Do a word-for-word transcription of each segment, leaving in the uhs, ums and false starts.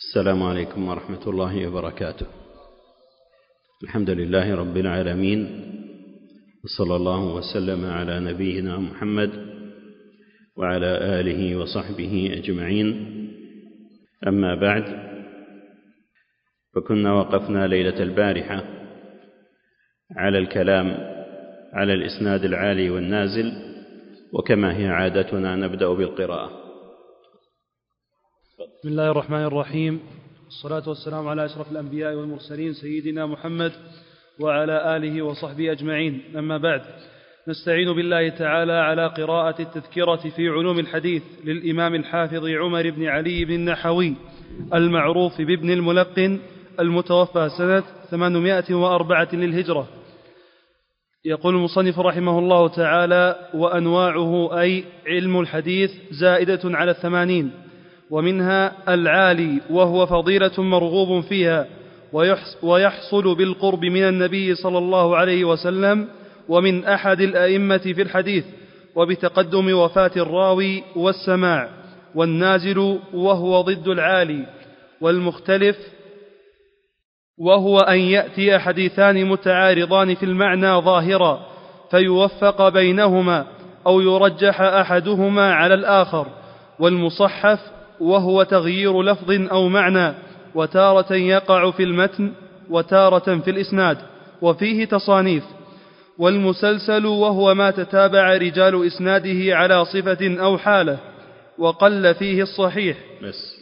السلام عليكم ورحمة الله وبركاته. الحمد لله رب العالمين، وصلى الله وسلم على نبينا محمد وعلى آله وصحبه أجمعين. أما بعد، فكنا وقفنا ليلة البارحة على الكلام على الإسناد العالي والنازل، وكما هي عادتنا نبدأ بالقراءة. بسم الله الرحمن الرحيم، والصلاة والسلام على أشرف الأنبياء والمرسلين سيدنا محمد وعلى آله وصحبه أجمعين. أما بعد، نستعين بالله تعالى على قراءة التذكرة في علوم الحديث للإمام الحافظ عمر بن علي بن النحوي المعروف بابن الملقن، المتوفى سنة ثمانمائة وأربعة للهجرة. يقول المصنف رحمه الله تعالى: وأنواعه أي علم الحديث زائدة على الثمانين، ومنها العالي وهو فضيلة مرغوب فيها، ويحصل بالقرب من النبي صلى الله عليه وسلم ومن أحد الأئمة في الحديث، وبتقدم وفاة الراوي والسماع. والنازل وهو ضد العالي. والمختلف وهو أن يأتي حديثان متعارضان في المعنى ظاهرا فيوفق بينهما أو يرجح أحدهما على الآخر. والمصحف وهو تغيير لفظ أو معنى، وتارة يقع في المتن وتارة في الإسناد، وفيه تصانيف. والمسلسل وهو ما تتابع رجال إسناده على صفة أو حالة، وقل فيه الصحيح. بس.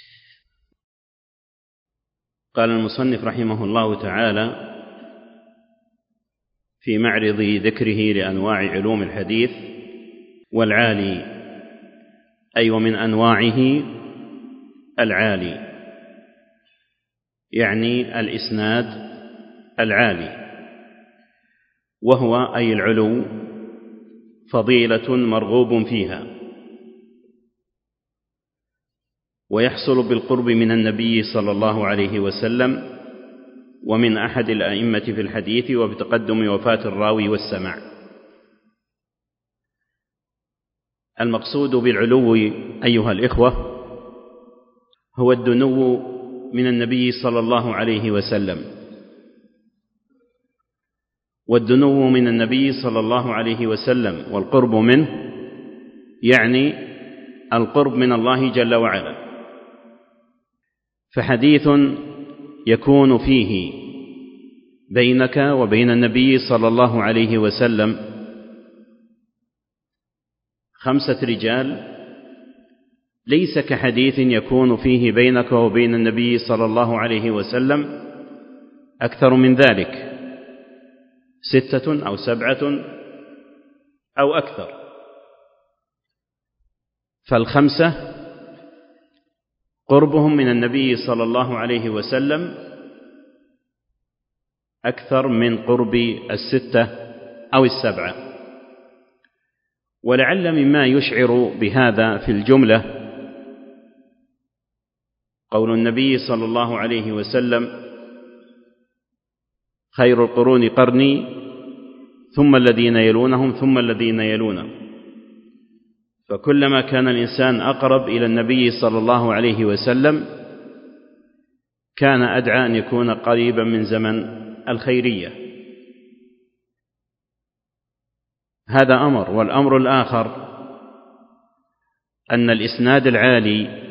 قال المصنف رحمه الله تعالى في معرض ذكره لأنواع علوم الحديث: والعالي أي ومن أنواعه العالي، يعني الإسناد العالي، وهو أي العلو فضيلة مرغوب فيها، ويحصل بالقرب من النبي صلى الله عليه وسلم ومن أحد الأئمة في الحديث، وبتقدم وفاة الراوي والسماع. المقصود بالعلو أيها الإخوة هو الدنو من النبي صلى الله عليه وسلم، والدنو من النبي صلى الله عليه وسلم والقرب منه يعني القرب من الله جل وعلا. فحديث يكون فيه بينك وبين النبي صلى الله عليه وسلم خمسة رجال ليس كحديث يكون فيه بينك وبين النبي صلى الله عليه وسلم أكثر من ذلك، ستة أو سبعة أو أكثر. فالخمسة قربهم من النبي صلى الله عليه وسلم أكثر من قرب الستة أو السبعة. ولعل مما يشعر بهذا في الجملة قول النبي صلى الله عليه وسلم: خير القرون قرني ثم الذين يلونهم ثم الذين يلونهم. فكلما كان الإنسان أقرب إلى النبي صلى الله عليه وسلم كان أدعى أن يكون قريبا من زمن الخيرية. هذا أمر. والأمر الآخر أن الإسناد العالي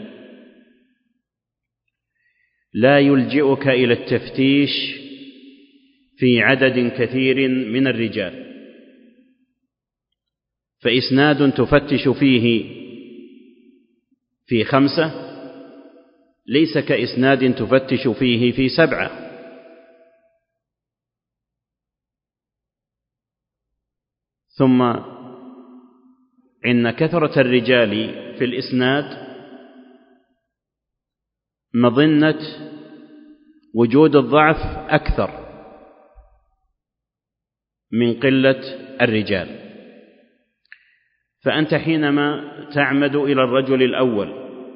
لا يلجئك إلى التفتيش في عدد كثير من الرجال، فإسناد تفتش فيه في خمسة ليس كإسناد تفتش فيه في سبعة. ثم إن كثرة الرجال في الإسناد مظنة وجود الضعف أكثر من قلة الرجال. فأنت حينما تعمد إلى الرجل الأول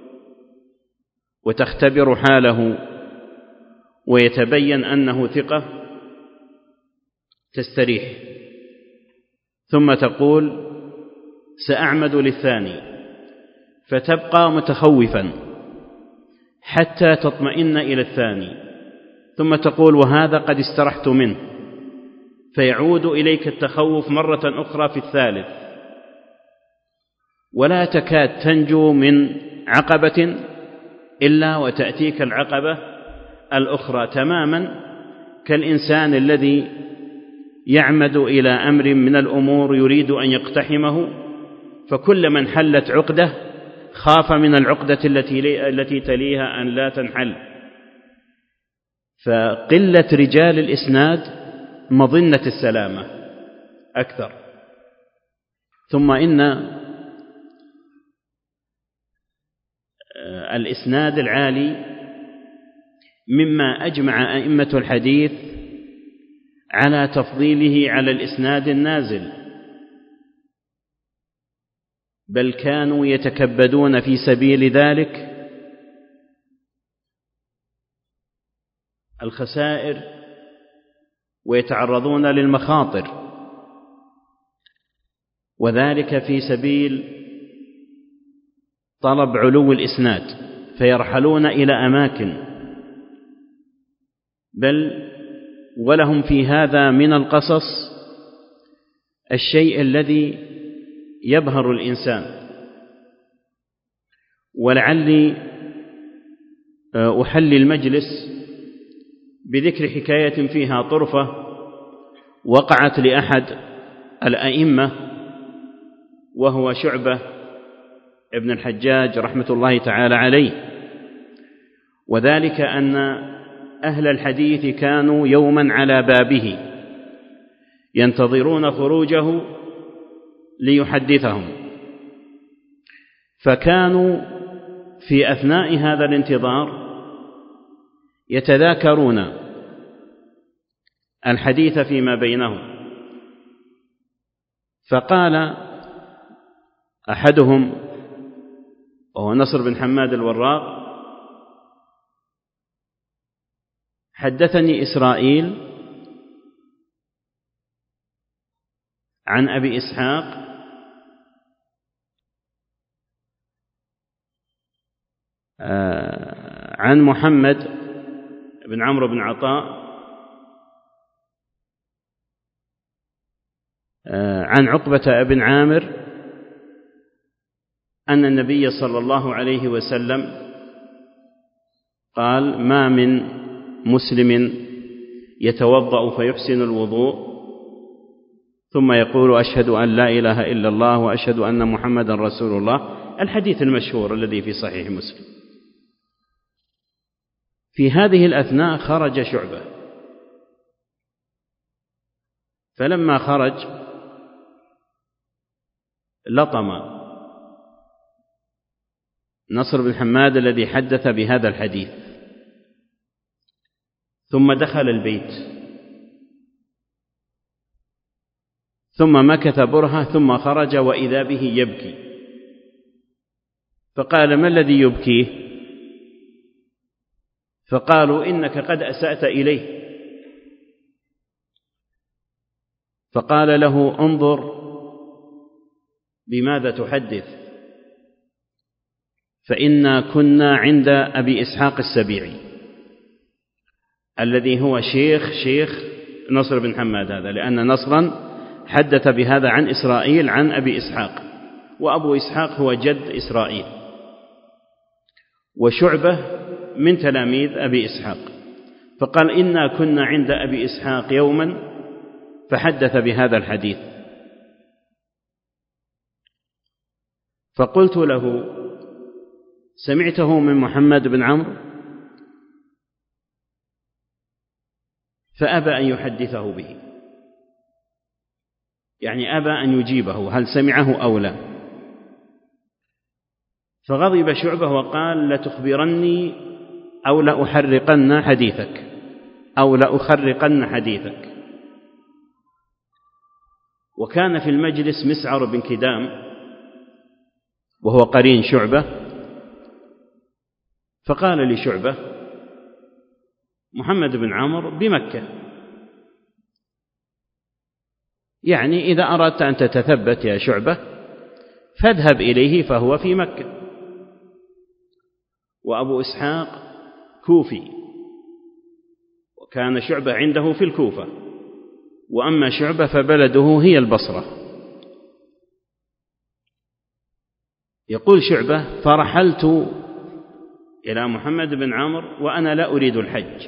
وتختبر حاله ويتبين أنه ثقة تستريح، ثم تقول سأعمد للثاني، فتبقى متخوفا حتى تطمئن إلى الثاني، ثم تقول وهذا قد استرحت منه، فيعود إليك التخوف مرة أخرى في الثالث، ولا تكاد تنجو من عقبة إلا وتأتيك العقبة الأخرى، تماما كالإنسان الذي يعمد إلى أمر من الأمور يريد أن يقتحمه، فكل من حلت عقدة خاف من العقدة التي التي تليها أن لا تنحل. فقلة رجال الإسناد مظنة السلامة أكثر. ثم إن الإسناد العالي مما أجمع أئمة الحديث على تفضيله على الإسناد النازل، بل كانوا يتكبدون في سبيل ذلك الخسائر ويتعرضون للمخاطر، وذلك في سبيل طلب علو الإسناد، فيرحلون إلى أماكن، بل ولهم في هذا من القصص الشيء الذي يبهر الإنسان. ولعلي أحلي المجلس بذكر حكاية فيها طرفة وقعت لأحد الأئمة، وهو شعبة ابن الحجاج رحمة الله تعالى عليه، وذلك أن أهل الحديث كانوا يوما على بابه ينتظرون خروجه ليحدثهم، فكانوا في أثناء هذا الانتظار يتذاكرون الحديث فيما بينهم. فقال أحدهم وهو نصر بن حماد الوراق: حدثني إسرائيل عن أبي إسحاق عن محمد بن عمرو بن عطاء عن عقبة بن عامر أن النبي صلى الله عليه وسلم قال: ما من مسلم يتوضأ فيحسن الوضوء ثم يقول أشهد أن لا إله إلا الله وأشهد أن محمدا رسول الله، الحديث المشهور الذي في صحيح مسلم. في هذه الأثناء خرج شعبة، فلما خرج لطم نصر بن حماد الذي حدث بهذا الحديث، ثم دخل البيت، ثم مكث برهة، ثم خرج وإذا به يبكي، فقال: ما الذي يبكيه؟ فقالوا: إنك قد أسأت إليه. فقال له: انظر بماذا تحدث، فإنا كنا عند أبي إسحاق السبيعي الذي هو شيخ شيخ نصر بن حماد هذا، لأن نصرا حدث بهذا عن إسرائيل عن أبي إسحاق، وأبو إسحاق هو جد إسرائيل، وشعبة من تلاميذ أبي إسحاق. فقال: إنا كنا عند أبي إسحاق يوما فحدث بهذا الحديث. فقلت له: سمعته من محمد بن عمرو؟ فأبى أن يحدثه به، يعني أبى أن يجيبه هل سمعه أو لا. فغضب شعبة وقال: لتخبرني أو لأحرقن حديثك أو لأخرقن حديثك. وكان في المجلس مسعر بن كدام وهو قرين شعبة، فقال لشعبة: محمد بن عمرو بمكة، يعني إذا أردت أن تتثبت يا شعبة فاذهب إليه فهو في مكة. وأبو إسحاق كوفي، وكان شعبة عنده في الكوفة، وأما شعبة فبلده هي البصرة. يقول شعبة: فرحلت إلى محمد بن عمرو وأنا لا أريد الحج،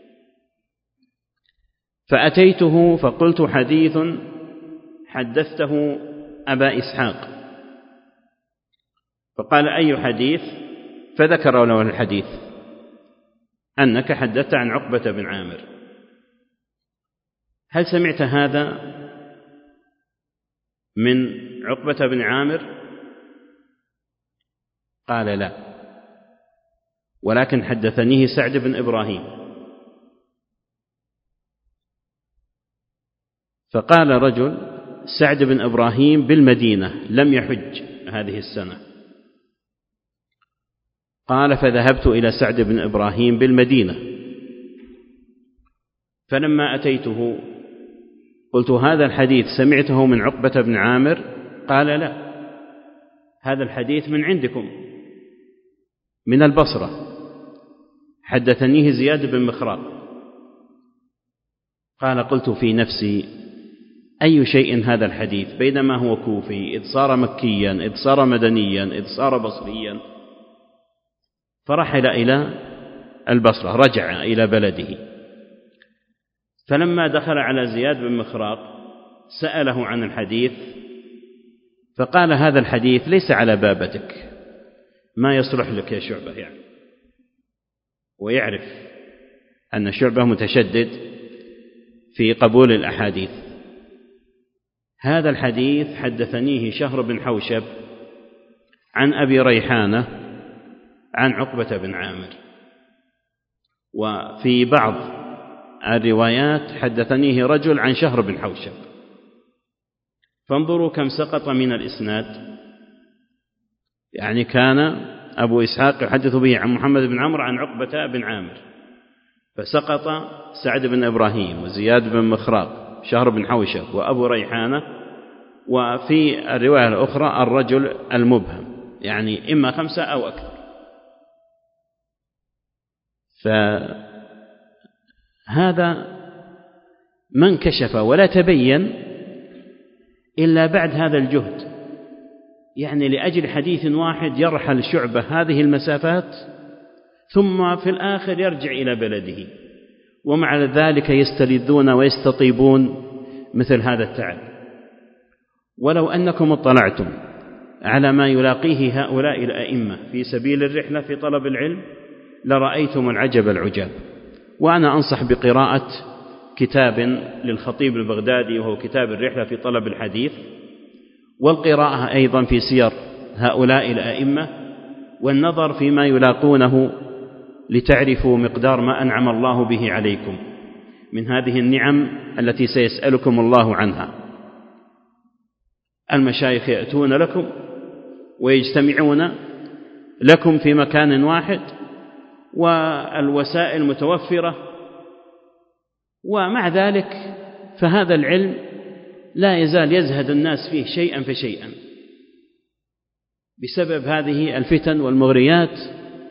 فأتيته فقلت: حديث حدثته أبا إسحاق. فقال: أي حديث؟ فذكر له الحديث أنك حدثت عن عقبة بن عامر. هل سمعت هذا من عقبة بن عامر؟ قال: لا، ولكن حدثنيه سعد بن إبراهيم. فقال رجل: سعد بن إبراهيم بالمدينة لم يحج هذه السنة. قال: فذهبت إلى سعد بن إبراهيم بالمدينة، فلما أتيته قلت: هذا الحديث سمعته من عقبة بن عامر؟ قال: لا، هذا الحديث من عندكم من البصرة، حدثنيه زياد بن مخراق. قال: قلت في نفسي: أي شيء هذا الحديث بينما هو كوفي، إذ صار مكيا، إذ صار مدنيا، إذ صار بصريا. فرحل إلى البصرة، رجع إلى بلده. فلما دخل على زياد بن مخراق سأله عن الحديث، فقال: هذا الحديث ليس على بابتك، ما يصلح لك يا شعبة يعني. ويعرف أن شعبة متشدد في قبول الأحاديث. هذا الحديث حدثنيه شهر بن حوشب عن أبي ريحانة عن عقبة بن عامر، وفي بعض الروايات حدثنيه رجل عن شهر بن حوشب. فانظروا كم سقط من الإسناد. يعني كان أبو إسحاق يحدث به عن محمد بن عمرو عن عقبة بن عامر، فسقط سعد بن إبراهيم وزياد بن مخراق شهر بن حوشب وأبو ريحانة، وفي الرواية الأخرى الرجل المبهم، يعني إما خمسة أو أكثر. فهذا ما انكشف ولا تبين إلا بعد هذا الجهد، يعني لأجل حديث واحد يرحل شعبة هذه المسافات، ثم في الآخر يرجع إلى بلده، ومع ذلك يستلذون ويستطيبون مثل هذا التعب. ولو أنكم اطلعتم على ما يلاقيه هؤلاء الأئمة في سبيل الرحلة في طلب العلم لرأيتم العجب العجاب. وأنا أنصح بقراءة كتاب للخطيب البغدادي وهو كتاب الرحلة في طلب الحديث، والقراءة أيضا في سير هؤلاء الأئمة، والنظر فيما يلاقونه لتعرفوا مقدار ما أنعم الله به عليكم من هذه النعم التي سيسألكم الله عنها. المشايخ يأتون لكم ويجتمعون لكم في مكان واحد، والوسائل متوفرة، ومع ذلك فهذا العلم لا يزال يزهد الناس فيه شيئا فشيئا بسبب هذه الفتن والمغريات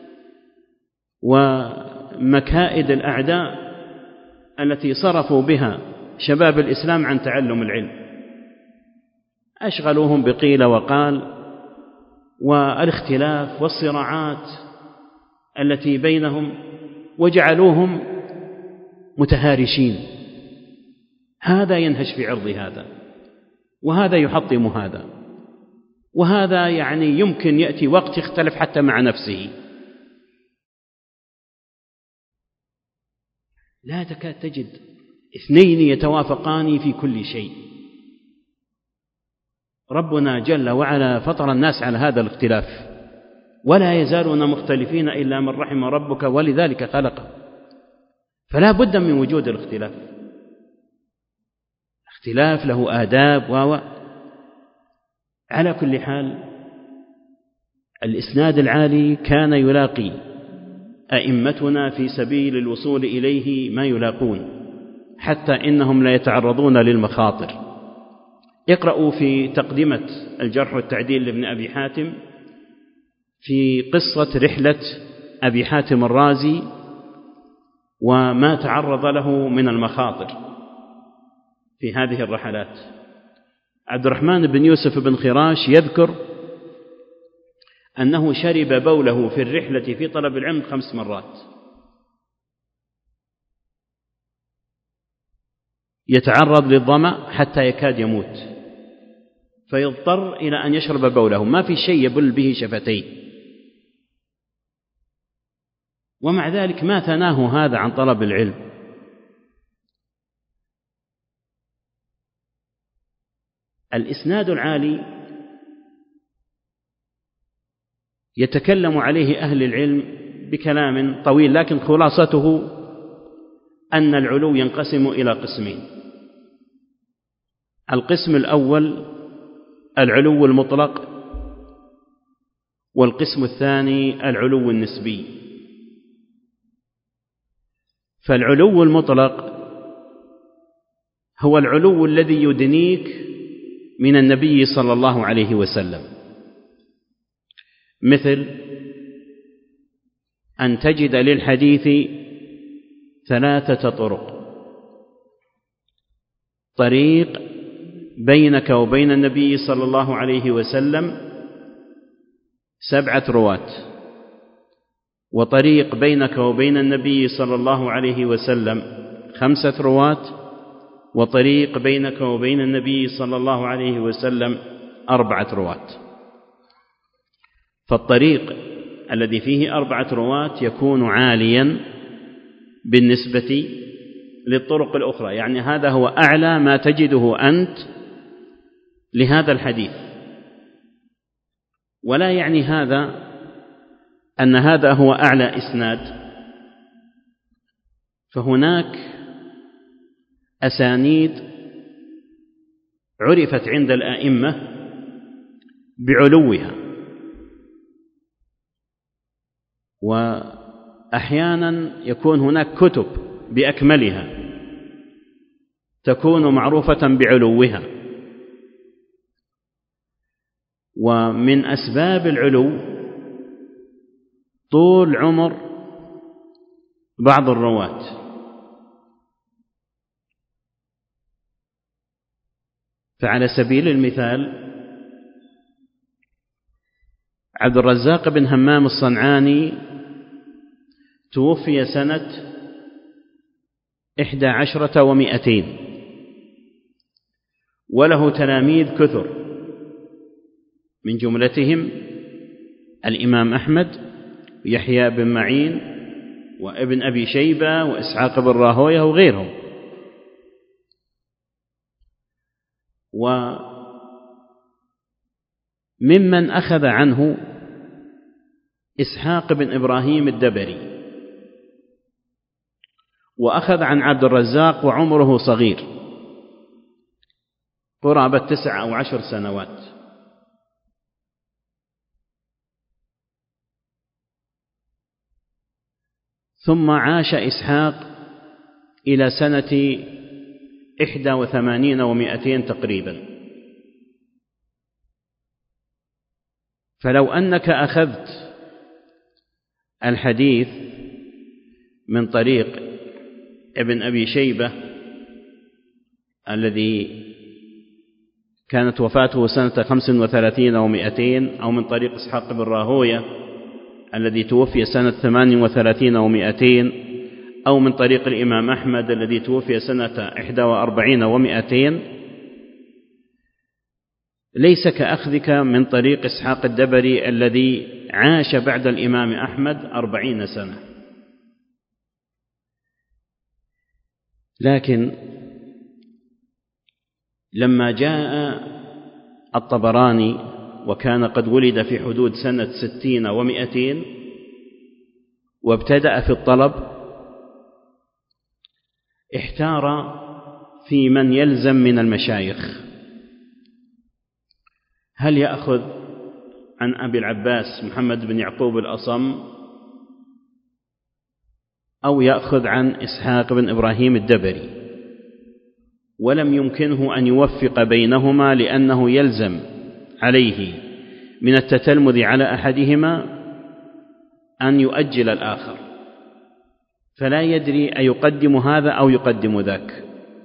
ومكائد الأعداء التي صرفوا بها شباب الإسلام عن تعلم العلم. أشغلوهم بقيل وقال والاختلاف والصراعات التي بينهم، وجعلوهم متهارشين، هذا ينهش في عرض هذا، وهذا يحطم هذا، وهذا يعني يمكن يأتي وقت يختلف حتى مع نفسه. لا تكاد تجد اثنين يتوافقان في كل شيء. ربنا جل وعلا فطر الناس على هذا الاختلاف، ولا يزالون مختلفين إلا من رحم ربك ولذلك خلقه. فلا بد من وجود الاختلاف، اختلاف له آداب و على كل حال الإسناد العالي كان يلاقي أئمتنا في سبيل الوصول إليه ما يلاقون، حتى إنهم لا يتعرضون للمخاطر. اقرأوا في تقدمة الجرح والتعديل لابن أبي حاتم في قصة رحلة أبي حاتم الرازي وما تعرض له من المخاطر في هذه الرحلات. عبد الرحمن بن يوسف بن خراش يذكر أنه شرب بوله في الرحلة في طلب العلم خمس مرات، يتعرض للظمأ حتى يكاد يموت فيضطر إلى أن يشرب بوله، ما في شيء يبل به شفتيه، ومع ذلك ما ثناه هذا عن طلب العلم. الإسناد العالي يتكلم عليه أهل العلم بكلام طويل، لكن خلاصته أن العلو ينقسم إلى قسمين. القسم الأول العلو المطلق، والقسم الثاني العلو النسبي. فالعلو المطلق هو العلو الذي يدنيك من النبي صلى الله عليه وسلم، مثل أن تجد للحديث ثلاثة طرق: طريق بينك وبين النبي صلى الله عليه وسلم سبعة رواة، وطريق بينك وبين النبي صلى الله عليه وسلم خمسة رواة، وطريق بينك وبين النبي صلى الله عليه وسلم أربعة رواة. فالطريق الذي فيه أربعة رواة يكون عاليا بالنسبة للطرق الأخرى، يعني هذا هو أعلى ما تجده أنت لهذا الحديث. ولا يعني هذا أن هذا هو أعلى إسناد، فهناك أسانيد عرفت عند الآئمة بعلوها، وأحيانا يكون هناك كتب بأكملها تكون معروفة بعلوها. ومن أسباب العلو طول عمر بعض الرواة، فعلى سبيل المثال عبد الرزاق بن همام الصنعاني توفي سنة إحدى عشرة ومئتين، وله تلاميذ كثر، من جملتهم الإمام أحمد ويحيى بن معين وابن أبي شيبة وإسحاق بن راهويه وغيرهم. وممن أخذ عنه إسحاق بن إبراهيم الدبري، وأخذ عن عبد الرزاق وعمره صغير قرابة تسع أو عشر سنوات. ثم عاش إسحاق إلى سنة إحدى وثمانين ومائتين تقريبا. فلو أنك أخذت الحديث من طريق ابن أبي شيبة الذي كانت وفاته سنة خمس وثلاثين ومائتين، أو من طريق إسحاق بن راهويه الذي توفي سنة ثمان وثلاثين ومائتين، أو من طريق الإمام أحمد الذي توفي سنة إحدى وأربعين ومائتين، ليس كأخذك من طريق إسحاق الدبري الذي عاش بعد الإمام أحمد أربعين سنة. لكن لما جاء الطبراني وكان قد ولد في حدود سنة ستين ومائتين وابتدأ في الطلب، احتار في من يلزم من المشايخ، هل يأخذ عن أبي العباس محمد بن يعقوب الأصم أو يأخذ عن إسحاق بن إبراهيم الدبري، ولم يمكنه أن يوفق بينهما لأنه يلزم عليه من التتلمذ على أحدهما أن يؤجل الآخر، فلا يدري أيقدم هذا أو يقدم ذاك.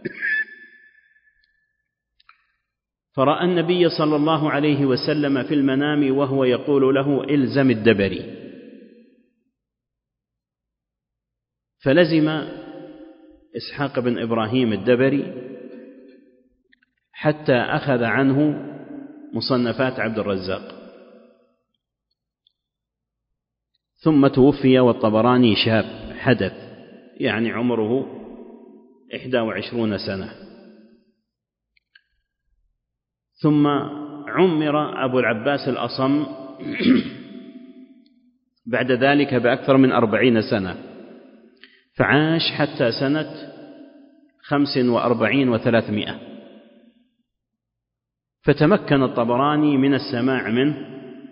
فرأى النبي صلى الله عليه وسلم في المنام وهو يقول له: إلزم الدبري. فلزم إسحاق بن إبراهيم الدبري حتى أخذ عنه مصنفات عبد الرزاق، ثم توفي والطبراني شاب حدث، يعني عمره إحدى وعشرون سنة. ثم عمر أبو العباس الأصم بعد ذلك بأكثر من أربعين سنة، فعاش حتى سنة خمس وأربعين وثلاثمائة، فتمكن الطبراني من السماع منه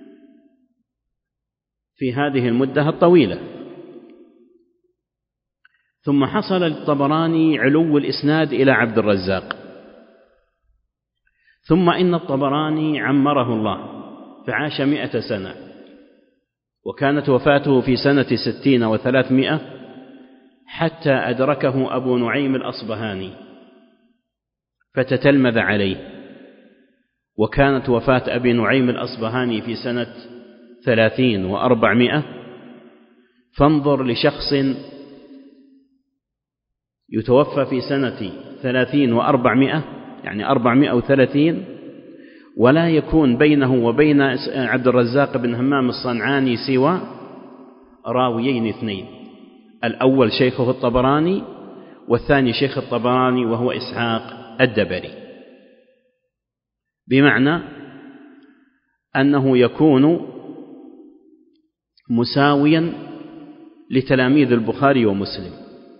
في هذه المدة الطويلة. ثم حصل للطبراني علو الإسناد إلى عبد الرزاق، ثم إن الطبراني عمره الله فعاش مئة سنة، وكانت وفاته في سنة ستين وثلاثمائة، حتى أدركه أبو نعيم الأصبهاني فتتلمذ عليه، وكانت وفاة أبي نعيم الأصبهاني في سنة ثلاثين وأربعمائة. فانظر لشخص يتوفى في سنة ثلاثين وأربعمائة، يعني أربعمائة وثلاثين، ولا يكون بينه وبين عبد الرزاق بن همام الصنعاني سوى راويين اثنين، الأول شيخه الطبراني، والثاني شيخ الطبراني وهو إسحاق الدبري، بمعنى أنه يكون مساويا لتلاميذ البخاري ومسلم،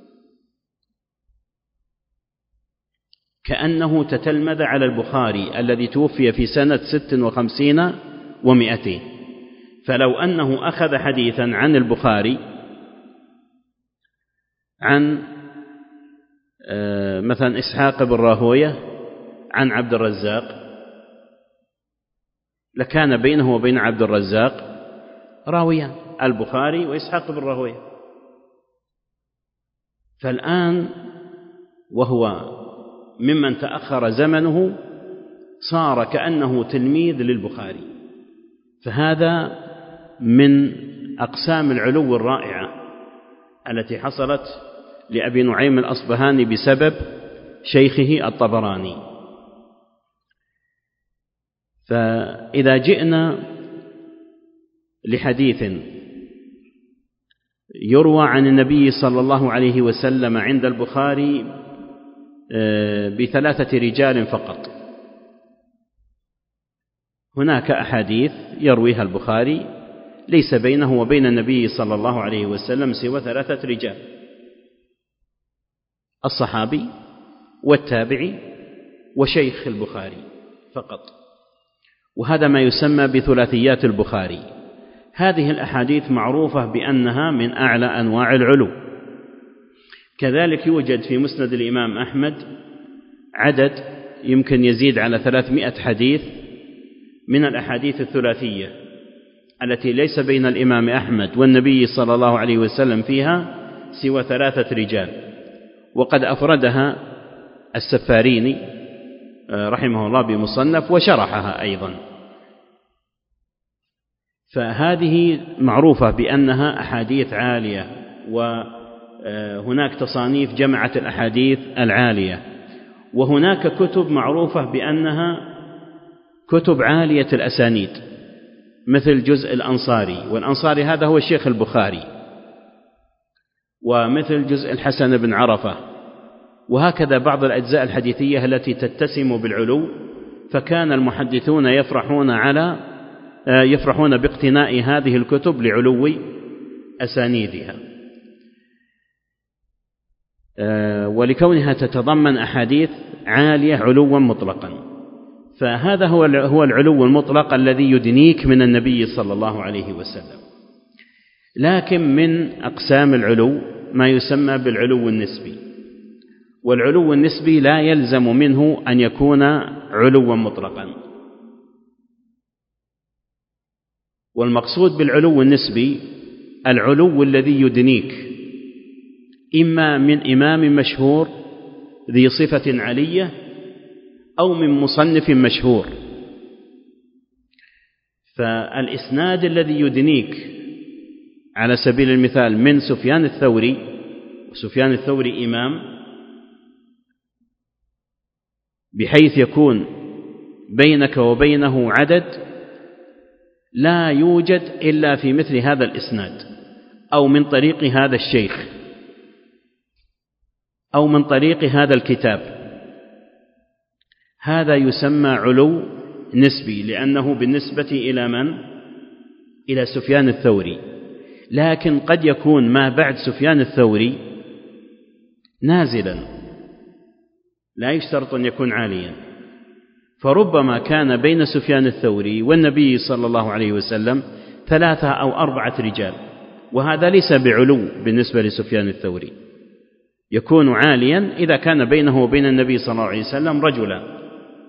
كأنه تتلمذ على البخاري الذي توفي في سنة ست وخمسين ومئتين. فلو أنه أخذ حديثا عن البخاري عن مثلا إسحاق بن راهوية عن عبد الرزاق، لكان بينه وبين عبد الرزاق راويان، البخاري وإسحاق بن راهوية. فالآن وهو ممن تأخر زمنه صار كأنه تلميذ للبخاري، فهذا من أقسام العلو الرائعة التي حصلت لأبي نعيم الأصبهاني بسبب شيخه الطبراني. فإذا جئنا لحديث يروى عن النبي صلى الله عليه وسلم عند البخاري بثلاثة رجال فقط، هناك أحاديث يرويها البخاري ليس بينه وبين النبي صلى الله عليه وسلم سوى ثلاثة رجال: الصحابي والتابعي وشيخ البخاري فقط، وهذا ما يسمى بثلاثيات البخاري. هذه الأحاديث معروفة بأنها من أعلى أنواع العلو. كذلك يوجد في مسند الإمام أحمد عدد يمكن يزيد على ثلاثمائة حديث من الأحاديث الثلاثية التي ليس بين الإمام أحمد والنبي صلى الله عليه وسلم فيها سوى ثلاثة رجال، وقد أفردها السفاريني رحمه الله بمصنف وشرحها أيضا. فهذه معروفة بأنها أحاديث عالية، وهناك تصانيف جمعت الأحاديث العالية، وهناك كتب معروفة بأنها كتب عالية الأسانيد، مثل جزء الأنصاري، والأنصاري هذا هو الشيخ البخاري، ومثل جزء الحسن بن عرفة، وهكذا بعض الأجزاء الحديثية التي تتسم بالعلو. فكان المحدثون يفرحون على يفرحون باقتناء هذه الكتب لعلو أسانيدها ولكونها تتضمن أحاديث عالية علوا مطلقا. فهذا هو هو العلو المطلق الذي يدنيك من النبي صلى الله عليه وسلم. لكن من أقسام العلو ما يسمى بالعلو النسبي، والعلو النسبي لا يلزم منه أن يكون علوا مطلقا. والمقصود بالعلو النسبي العلو الذي يدنيك إما من إمام مشهور ذي صفة علية أو من مصنف مشهور. فالإسناد الذي يدنيك على سبيل المثال من سفيان الثوري، وسفيان الثوري إمام، بحيث يكون بينك وبينه عدد لا يوجد إلا في مثل هذا الإسناد، أو من طريق هذا الشيخ، أو من طريق هذا الكتاب، هذا يسمى علو نسبي، لأنه بالنسبة إلى من؟ إلى سفيان الثوري. لكن قد يكون ما بعد سفيان الثوري نازلا، لا يشترط أن يكون عاليا، فربما كان بين سفيان الثوري والنبي صلى الله عليه وسلم ثلاثة أو أربعة رجال، وهذا ليس بعلو بالنسبة لسفيان الثوري، يكون عاليا إذا كان بينه وبين النبي صلى الله عليه وسلم رجلا.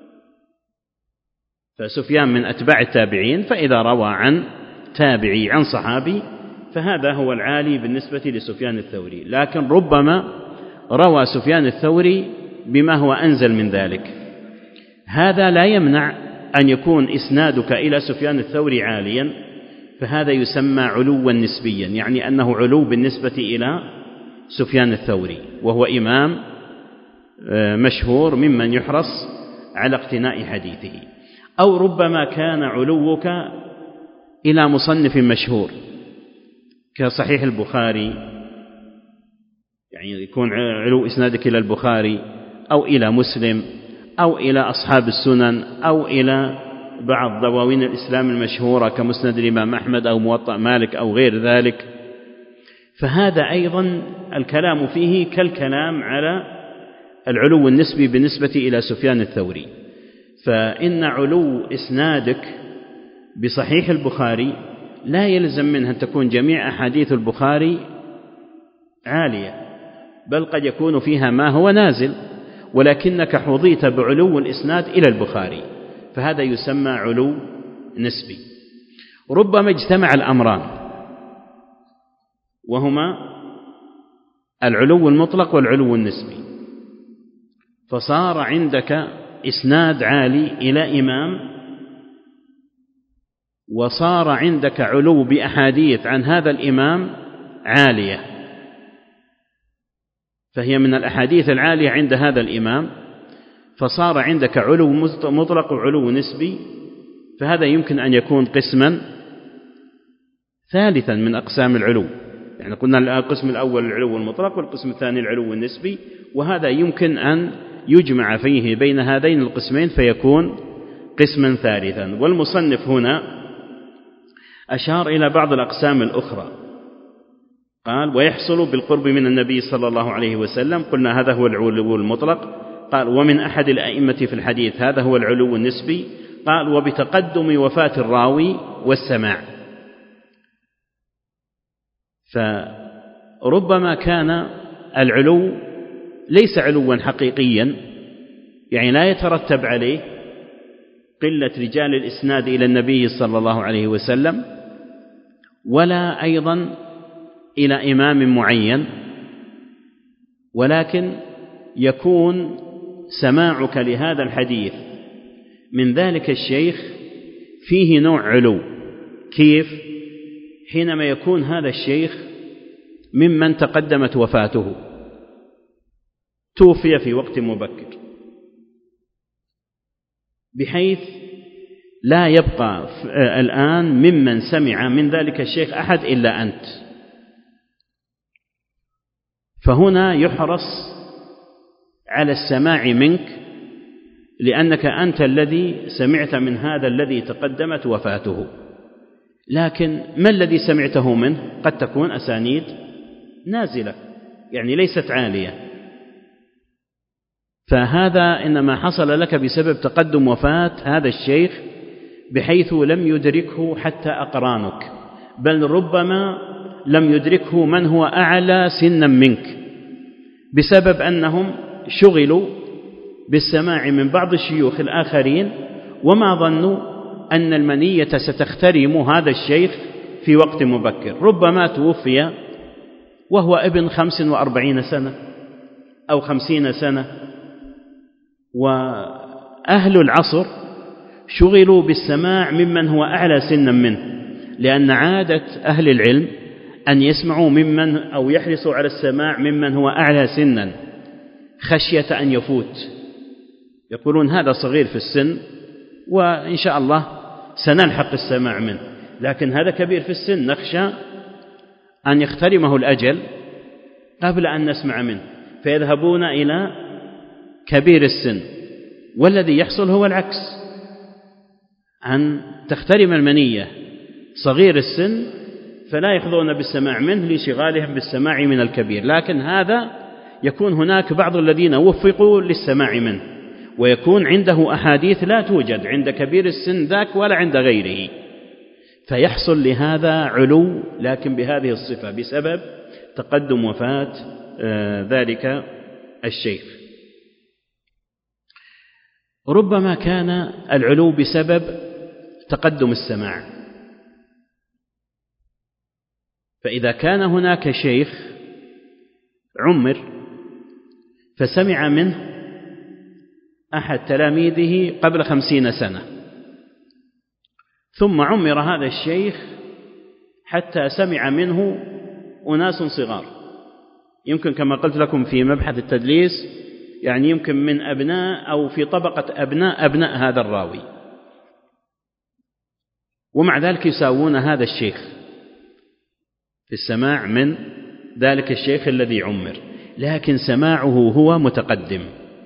فسفيان من أتباع التابعين، فإذا روى عن تابعي عن صحابي فهذا هو العالي بالنسبة لسفيان الثوري. لكن ربما روى سفيان الثوري بما هو أنزل من ذلك، هذا لا يمنع أن يكون إسنادك إلى سفيان الثوري عاليا، فهذا يسمى علوا نسبيا، يعني أنه علو بالنسبة إلى سفيان الثوري، وهو إمام مشهور ممن يحرص على اقتناء حديثه. أو ربما كان علوك إلى مصنف مشهور كصحيح البخاري، يعني يكون علو إسنادك إلى البخاري أو إلى مسلم أو إلى أصحاب السنن أو إلى بعض دواوين الإسلام المشهورة كمسند الإمام أحمد أو موطأ مالك أو غير ذلك، فهذا أيضا الكلام فيه كالكلام على العلو النسبي بالنسبة إلى سفيان الثوري. فإن علو إسنادك بصحيح البخاري لا يلزم منها أن تكون جميع أحاديث البخاري عالية، بل قد يكون فيها ما هو نازل، ولكنك حظيت بعلو الإسناد إلى البخاري، فهذا يسمى علو نسبي. ربما اجتمع الأمران، وهما العلو المطلق والعلو النسبي، فصار عندك إسناد عالي إلى إمام، وصار عندك علو بأحاديث عن هذا الإمام عالية، فهي من الأحاديث العالية عند هذا الإمام، فصار عندك علو مطلق وعلو نسبي، فهذا يمكن أن يكون قسما ثالثا من أقسام العلو. يعني قلنا القسم الأول العلو المطلق، والقسم الثاني العلو النسبي، وهذا يمكن أن يجمع فيه بين هذين القسمين فيكون قسما ثالثا. والمصنف هنا أشار إلى بعض الأقسام الأخرى، قال ويحصل بالقرب من النبي صلى الله عليه وسلم، قلنا هذا هو العلو المطلق. قال ومن أحد الأئمة في الحديث، هذا هو العلو النسبي. قال وبتقدم وفاة الراوي والسماع. فربما كان العلو ليس علوا حقيقيا، يعني لا يترتب عليه قلة رجال الإسناد إلى النبي صلى الله عليه وسلم، ولا أيضا إلى إمام معين، ولكن يكون سماعك لهذا الحديث من ذلك الشيخ فيه نوع علو. كيف؟ حينما يكون هذا الشيخ ممن تقدمت وفاته، توفي في وقت مبكر، بحيث لا يبقى الآن ممن سمع من ذلك الشيخ أحد إلا أنت، فهنا يحرص على السماع منك، لأنك أنت الذي سمعت من هذا الذي تقدمت وفاته. لكن ما الذي سمعته منه؟ قد تكون أسانيد نازلة، يعني ليست عالية، فهذا إنما حصل لك بسبب تقدم وفاة هذا الشيخ، بحيث لم يدركه حتى أقرانك، بل ربما لم يدركه من هو أعلى سنا منك، بسبب أنهم شغلوا بالسماع من بعض الشيوخ الآخرين، وما ظنوا أن المنية ستخترم هذا الشيخ في وقت مبكر. ربما توفي وهو ابن خمس وأربعين سنة أو خمسين سنة. وأهل العصر شغلوا بالسماع ممن هو أعلى سنا منه، لأن عادة أهل العلم أن يسمعوا ممن أو يحرصوا على السماع ممن هو أعلى سنا خشية أن يفوت، يقولون هذا صغير في السن وإن شاء الله سنلحق السماع منه، لكن هذا كبير في السن نخشى أن يخترمه الأجل قبل أن نسمع منه، فيذهبون إلى كبير السن. والذي يحصل هو العكس، أن تخترم المنية صغير السن فلا يحظون بالسماع منه لشغالهم بالسماع من الكبير. لكن هذا يكون هناك بعض الذين وفقوا للسماع منه، ويكون عنده أحاديث لا توجد عند كبير السن ذاك ولا عند غيره، فيحصل لهذا علو لكن بهذه الصفة بسبب تقدم وفاة ذلك الشيخ. ربما كان العلو بسبب تقدم السماع، فإذا كان هناك شيخ عمر فسمع منه أحد تلاميذه قبل خمسين سنة، ثم عمر هذا الشيخ حتى سمع منه أناس صغار، يمكن كما قلت لكم في مبحث التدليس يعني يمكن من أبناء أو في طبقة أبناء أبناء هذا الراوي، ومع ذلك يساوون هذا الشيخ في السماع من ذلك الشيخ الذي عمر، لكن سماعه هو متقدم،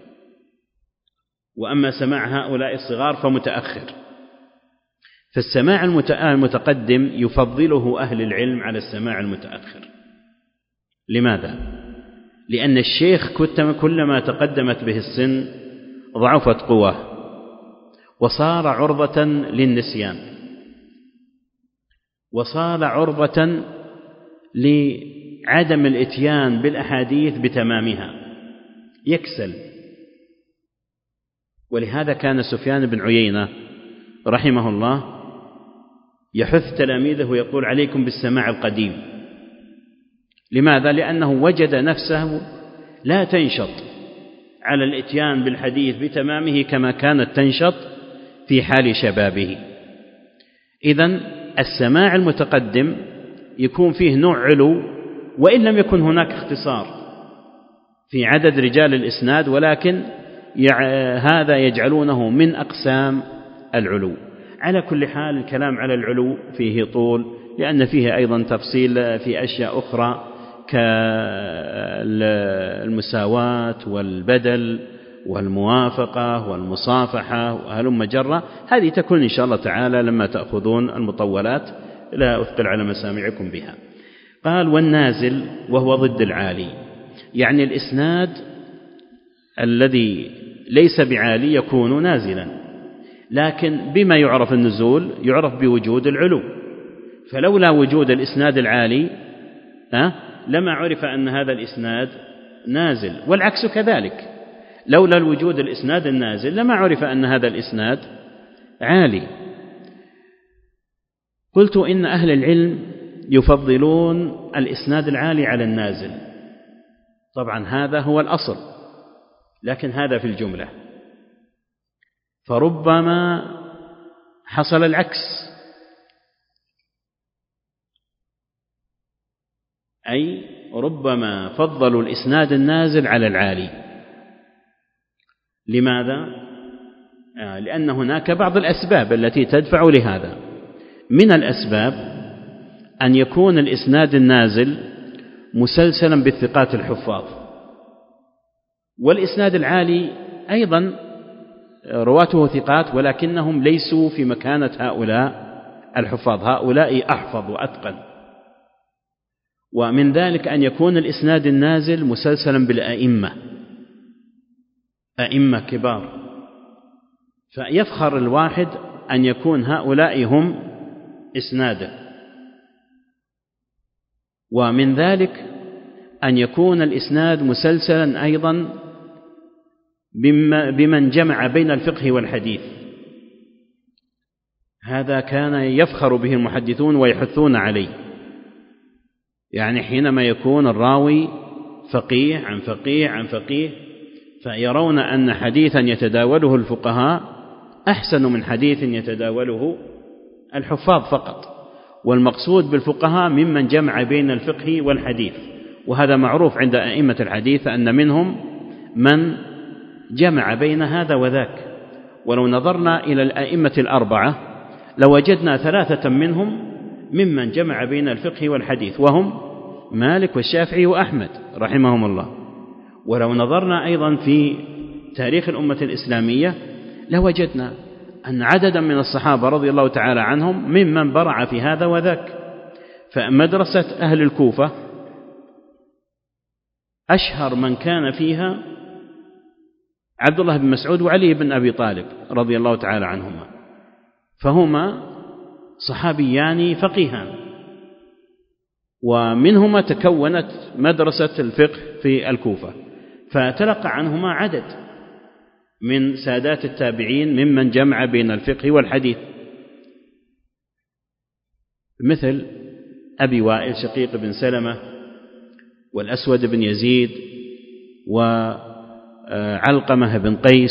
وأما سماع هؤلاء الصغار فمتأخر. فالسماع المتقدم يفضله أهل العلم على السماع المتأخر. لماذا؟ لأن الشيخ كلما تقدمت به السن ضعفت قواه وصار عرضة للنسيان، وصار عرضة لعدم الإتيان بالأحاديث بتمامها، يكسل. ولهذا كان سفيان بن عيينة رحمه الله يحث تلاميذه ويقول عليكم بالسماع القديم. لماذا؟ لأنه وجد نفسه لا تنشط على الإتيان بالحديث بتمامه كما كانت تنشط في حال شبابه. إذن السماع المتقدم يكون فيه نوع علو، وإن لم يكن هناك اختصار في عدد رجال الإسناد، ولكن هذا يجعلونه من أقسام العلو. على كل حال الكلام على العلو فيه طول، لأن فيه أيضا تفصيل في أشياء أخرى كالمساواة والبدل والموافقة والمصافحة وهلم جرة، هذه تكون إن شاء الله تعالى لما تأخذون المطولات، لا أثقل على مسامعكم بها. قال والنازل وهو ضد العالي، يعني الإسناد الذي ليس بعالي يكون نازلا، لكن بما يعرف النزول يعرف بوجود العلو، فلولا وجود الإسناد العالي أه لما عرف أن هذا الإسناد نازل، والعكس كذلك، لولا الوجود الإسناد النازل لما عرف أن هذا الإسناد عالي. قلت إن أهل العلم يفضلون الإسناد العالي على النازل، طبعا هذا هو الأصل، لكن هذا في الجملة، فربما حصل العكس، أي ربما فضلوا الإسناد النازل على العالي. لماذا؟ آه لأن هناك بعض الأسباب التي تدفع لهذا. من الأسباب أن يكون الإسناد النازل مسلسلا بالثقات الحفاظ، والإسناد العالي أيضا رواته ثقات ولكنهم ليسوا في مكانة هؤلاء الحفاظ، هؤلاء أحفظ وأتقن. ومن ذلك أن يكون الإسناد النازل مسلسلا بالأئمة، أئمة كبار، فيفخر الواحد أن يكون هؤلاء هم إسناده. ومن ذلك أن يكون الإسناد مسلسلا أيضا بمن جمع بين الفقه والحديث، هذا كان يفخر به المحدثون ويحثون عليه. يعني حينما يكون الراوي فقيه عن فقيه عن فقيه، فيرون أن حديثا يتداوله الفقهاء أحسن من حديث يتداوله الحفاظ فقط. والمقصود بالفقهاء ممن جمع بين الفقه والحديث، وهذا معروف عند أئمة الحديث أن منهم من جمع بين هذا وذاك. ولو نظرنا إلى الأئمة الأربعة لوجدنا ثلاثة منهم ممن جمع بين الفقه والحديث، وهم مالك والشافعي وأحمد رحمهم الله. ولو نظرنا أيضا في تاريخ الأمة الإسلامية لوجدنا أن عددا من الصحابة رضي الله تعالى عنهم ممن برع في هذا وذاك. فمدرسة أهل الكوفة أشهر من كان فيها عبد الله بن مسعود وعلي بن أبي طالب رضي الله تعالى عنهما، فهما صحابيان فقيهان، ومنهما تكونت مدرسة الفقه في الكوفة، فتلقى عنهما عدد من سادات التابعين ممن جمع بين الفقه والحديث، مثل أبي وائل شقيق بن سلمة والأسود بن يزيد وعلقمة بن قيس،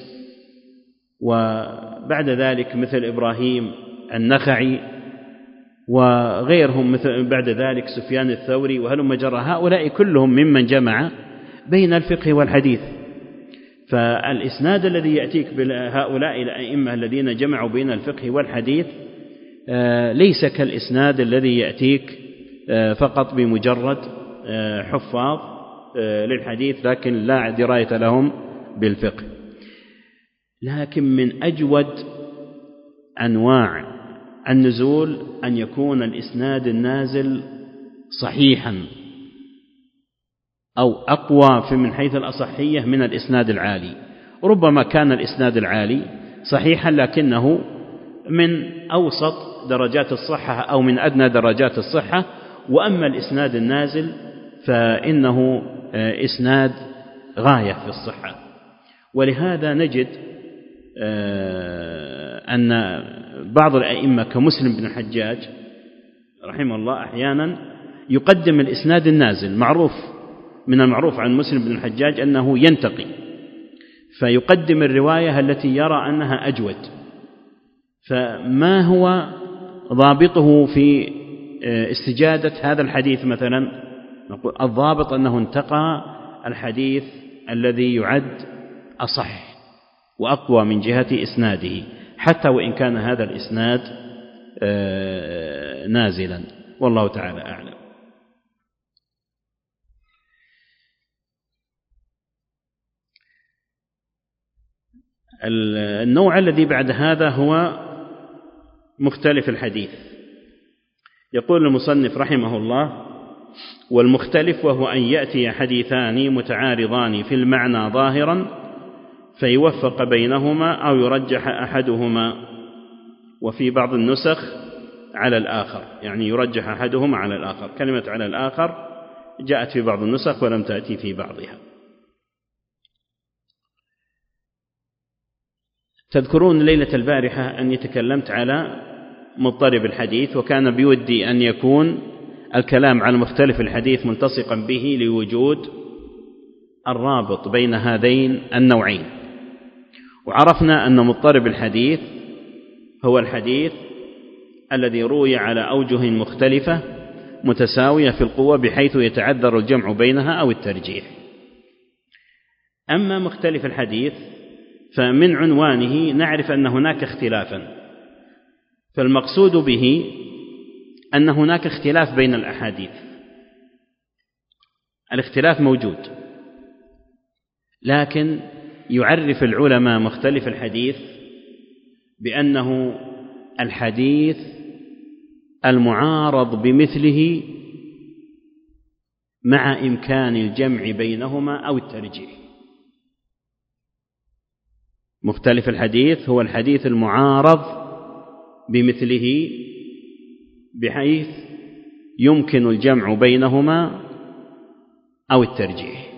وبعد ذلك مثل إبراهيم النخعي وغيرهم مثل بعد ذلك سفيان الثوري وهلم جرى، هؤلاء كلهم ممن جمع بين الفقه والحديث. فالإسناد الذي يأتيك بهؤلاء الأئمة الذين جمعوا بين الفقه والحديث ليس كالإسناد الذي يأتيك فقط بمجرد حفاظ للحديث لكن لا دراية لهم بالفقه. لكن من أجود أنواع النزول أن يكون الإسناد النازل صحيحا أو أقوى في من حيث الأصحية من الإسناد العالي. ربما كان الإسناد العالي صحيحا لكنه من أوسط درجات الصحة أو من أدنى درجات الصحة، وأما الإسناد النازل فإنه إسناد غاية في الصحة. ولهذا نجد أن بعض الأئمة كمسلم بن الحجاج رحمه الله أحيانا يقدم الإسناد النازل. معروف من المعروف عن مسلم بن الحجاج أنه ينتقي، فيقدم الرواية التي يرى أنها أجود. فما هو ضابطه في استجادة هذا الحديث مثلا؟ نقول الضابط أنه انتقى الحديث الذي يعد أصح وأقوى من جهة إسناده، حتى وإن كان هذا الإسناد نازلا، والله تعالى أعلم. النوع الذي بعد هذا هو مختلف الحديث. يقول المصنف رحمه الله: والمختلف وهو أن يأتي حديثان متعارضان في المعنى ظاهرا فيوفق بينهما أو يرجح أحدهما، وفي بعض النسخ على الآخر، يعني يرجح أحدهما على الآخر. كلمة على الآخر جاءت في بعض النسخ ولم تأتي في بعضها. تذكرون ليلة البارحة أني تكلمت على مضطرب الحديث، وكان بودي أن يكون الكلام على مختلف الحديث ملتصقا به لوجود الرابط بين هذين النوعين. وعرفنا أن مضطرب الحديث هو الحديث الذي روي على أوجه مختلفة متساوية في القوة بحيث يتعذر الجمع بينها أو الترجيح. أما مختلف الحديث فمن عنوانه نعرف أن هناك اختلافا، فالمقصود به أن هناك اختلاف بين الأحاديث. الاختلاف موجود، لكن يعرف العلماء مختلف الحديث بأنه الحديث المعارض بمثله مع إمكان الجمع بينهما أو الترجيح. مختلف الحديث هو الحديث المعارض بمثله بحيث يمكن الجمع بينهما أو الترجيح.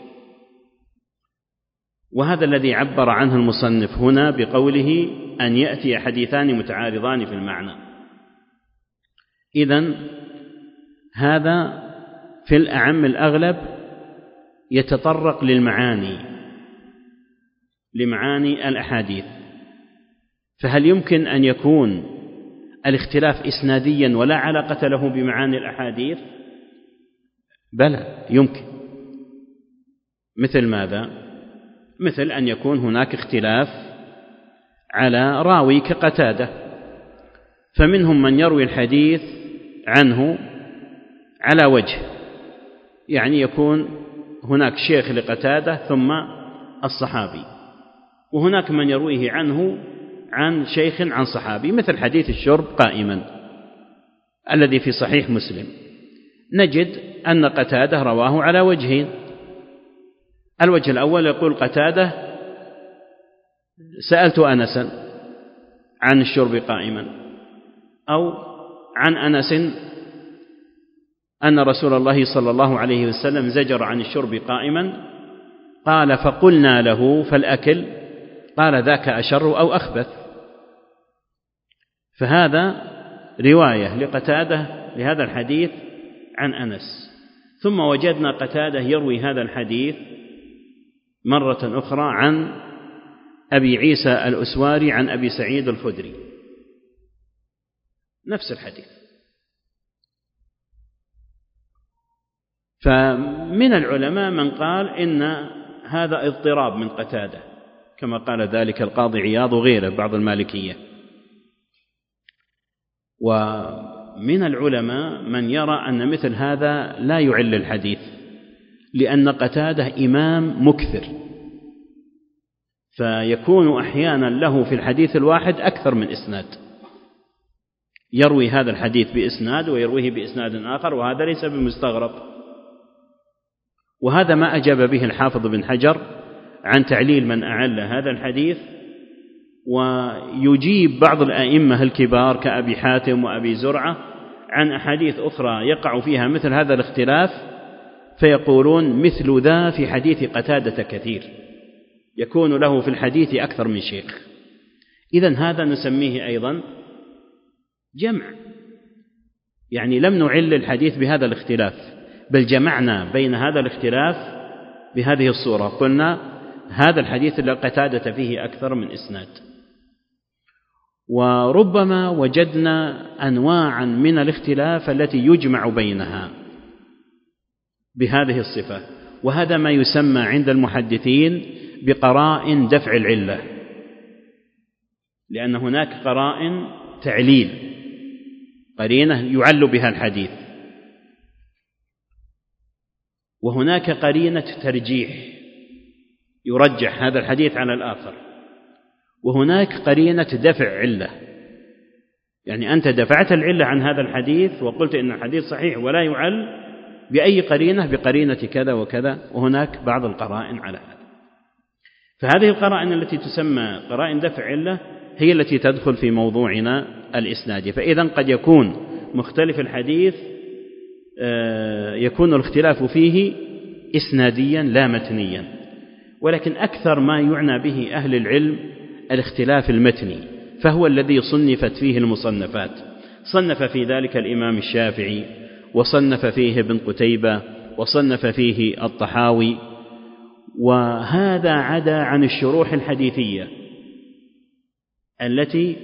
وهذا الذي عبر عنه المصنف هنا بقوله أن يأتي حديثان متعارضان في المعنى. إذن هذا في الأعم الأغلب يتطرق للمعاني لمعاني الأحاديث، فهل يمكن أن يكون الاختلاف إسناديا ولا علاقة له بمعاني الأحاديث؟ بلى يمكن. مثل ماذا؟ مثل أن يكون هناك اختلاف على راوي كقتادة، فمنهم من يروي الحديث عنه على وجه، يعني يكون هناك شيخ لقتادة ثم الصحابي، وهناك من يرويه عنه عن شيخ عن صحابي، مثل حديث الشرب قائما الذي في صحيح مسلم، نجد أن قتادة رواه على وجهين. الوجه الأول يقول قتادة: سألت أنسا عن الشرب قائما، أو عن أنس أن رسول الله صلى الله عليه وسلم زجر عن الشرب قائما، قال: فقلنا له فالأكل، قال: ذاك أشر أو أخبث. فهذا رواية لقتادة لهذا الحديث عن أنس، ثم وجدنا قتادة يروي هذا الحديث مرة أخرى عن أبي عيسى الأسواري عن أبي سعيد الخدري، نفس الحديث. فمن العلماء من قال إن هذا اضطراب من قتادة، كما قال ذلك القاضي عياض وغيره بعض المالكية. ومن العلماء من يرى أن مثل هذا لا يعل الحديث، لأن قتادة إمام مكثر، فيكون أحيانا له في الحديث الواحد أكثر من إسناد، يروي هذا الحديث بإسناد ويرويه بإسناد آخر، وهذا ليس بمستغرب. وهذا ما أجاب به الحافظ بن حجر عن تعليل من أعل هذا الحديث، ويجيب بعض الأئمة الكبار كأبي حاتم وأبي زرعة عن أحاديث أخرى يقع فيها مثل هذا الاختلاف، فيقولون مثل ذا في حديث قتادة كثير، يكون له في الحديث أكثر من شيخ. إذن هذا نسميه أيضا جمع، يعني لم نعل الحديث بهذا الاختلاف، بل جمعنا بين هذا الاختلاف بهذه الصورة، قلنا هذا الحديث الذي قتادة فيه أكثر من إسناد. وربما وجدنا أنواعا من الاختلاف التي يجمع بينها بهذه الصفة، وهذا ما يسمى عند المحدثين بقرائن دفع العلة، لأن هناك قرائن تعليل، قرينة يعل بها الحديث، وهناك قرينة ترجيح يرجح هذا الحديث على الآخر، وهناك قرينة دفع علة، يعني أنت دفعت العلة عن هذا الحديث وقلت إن الحديث صحيح ولا يعل بأي قرينة، بقرينة كذا وكذا، وهناك بعض القرائن على هذا. فهذه القرائن التي تسمى قرائن دفع علة هي التي تدخل في موضوعنا الإسنادي. فإذا قد يكون مختلف الحديث يكون الاختلاف فيه إسناديا لا متنيا، ولكن أكثر ما يعنى به أهل العلم الاختلاف المتني، فهو الذي صنفت فيه المصنفات. صنف في ذلك الإمام الشافعي، وصنف فيه ابن قتيبة، وصنف فيه الطحاوي، وهذا عدا عن الشروح الحديثية التي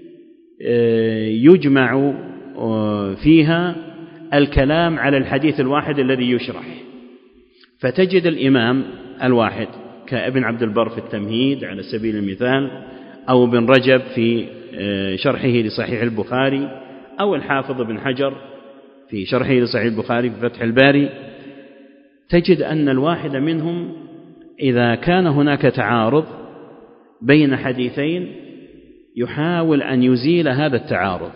يجمع فيها الكلام على الحديث الواحد الذي يشرح. فتجد الإمام الواحد كابن عبد البر في التمهيد على سبيل المثال، أو ابن رجب في شرحه لصحيح البخاري، أو الحافظ بن حجر في شرحه لصحيح البخاري في فتح الباري، تجد أن الواحد منهم إذا كان هناك تعارض بين حديثين يحاول أن يزيل هذا التعارض.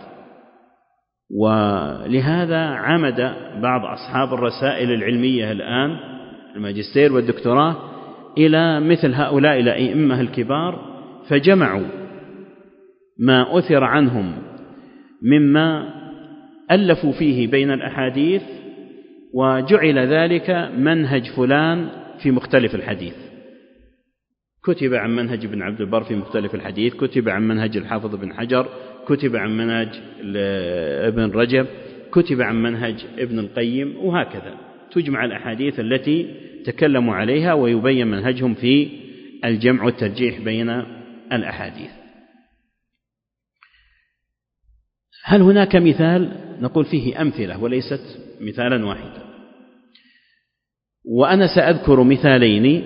ولهذا عمد بعض أصحاب الرسائل العلمية الآن الماجستير والدكتوراه إلى مثل هؤلاء الأئمة الكبار، فجمعوا ما أثر عنهم مما ألفوا فيه بين الأحاديث، وجعل ذلك منهج فلان في مختلف الحديث. كتب عن منهج ابن عبد البر في مختلف الحديث، كتب عن منهج الحافظ بن حجر، كتب عن منهج ابن رجب، كتب عن منهج ابن القيم، وهكذا. تجمع الأحاديث التي تكلموا عليها ويبين منهجهم في الجمع والترجيح بين الأحاديث. هل هناك مثال؟ نقول فيه أمثلة وليست مثالا واحدا، وأنا سأذكر مثالين،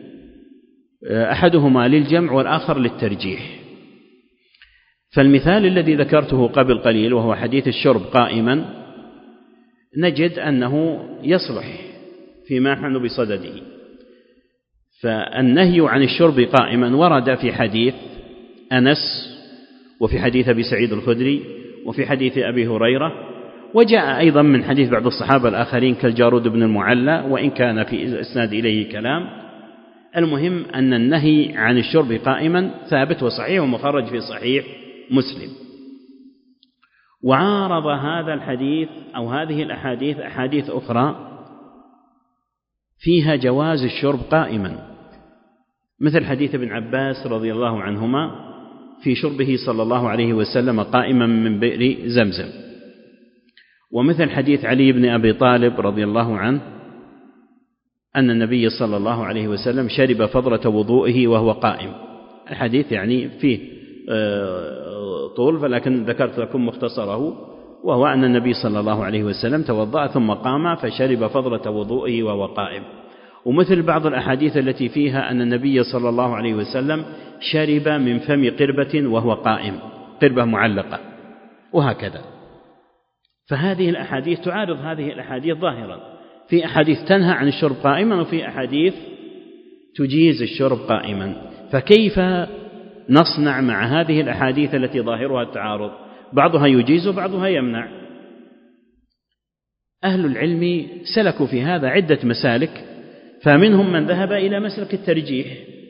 أحدهما للجمع والآخر للترجيح. فالمثال الذي ذكرته قبل قليل وهو حديث الشرب قائما نجد أنه يصلح فيما نحن بصدده. فالنهي عن الشرب قائما ورد في حديث أنس وفي حديث أبي سعيد الخدري وفي حديث أبي هريرة، وجاء أيضا من حديث بعض الصحابة الآخرين كالجارود بن المعلى وإن كان في إسناد إليه كلام. المهم أن النهي عن الشرب قائما ثابت وصحيح ومخرج في صحيح مسلم. وعارض هذا الحديث أو هذه الأحاديث أحاديث أخرى فيها جواز الشرب قائما، مثل حديث ابن عباس رضي الله عنهما في شربه صلى الله عليه وسلم قائما من بئر زمزم، ومثل حديث علي بن أبي طالب رضي الله عنه أن النبي صلى الله عليه وسلم شرب فضلة وضوئه وهو قائم. الحديث يعني فيه طول، فلكن ذكرت لكم مختصره، وهو أن النبي صلى الله عليه وسلم توضأ ثم قام فشرب فضلة وضوئه وهو قائم. ومثل بعض الأحاديث التي فيها أن النبي صلى الله عليه وسلم شرب من فم قربة وهو قائم، قربة معلقة، وهكذا. فهذه الأحاديث تعارض هذه الأحاديث ظاهرا، في أحاديث تنهى عن الشرب قائما وفي أحاديث تجيز الشرب قائما. فكيف نصنع مع هذه الأحاديث التي ظاهرها التعارض؟ بعضها يجيز وبعضها يمنع. أهل العلم سلكوا في هذا عدة مسالك، فمنهم من ذهب إلى مسلك الترجيح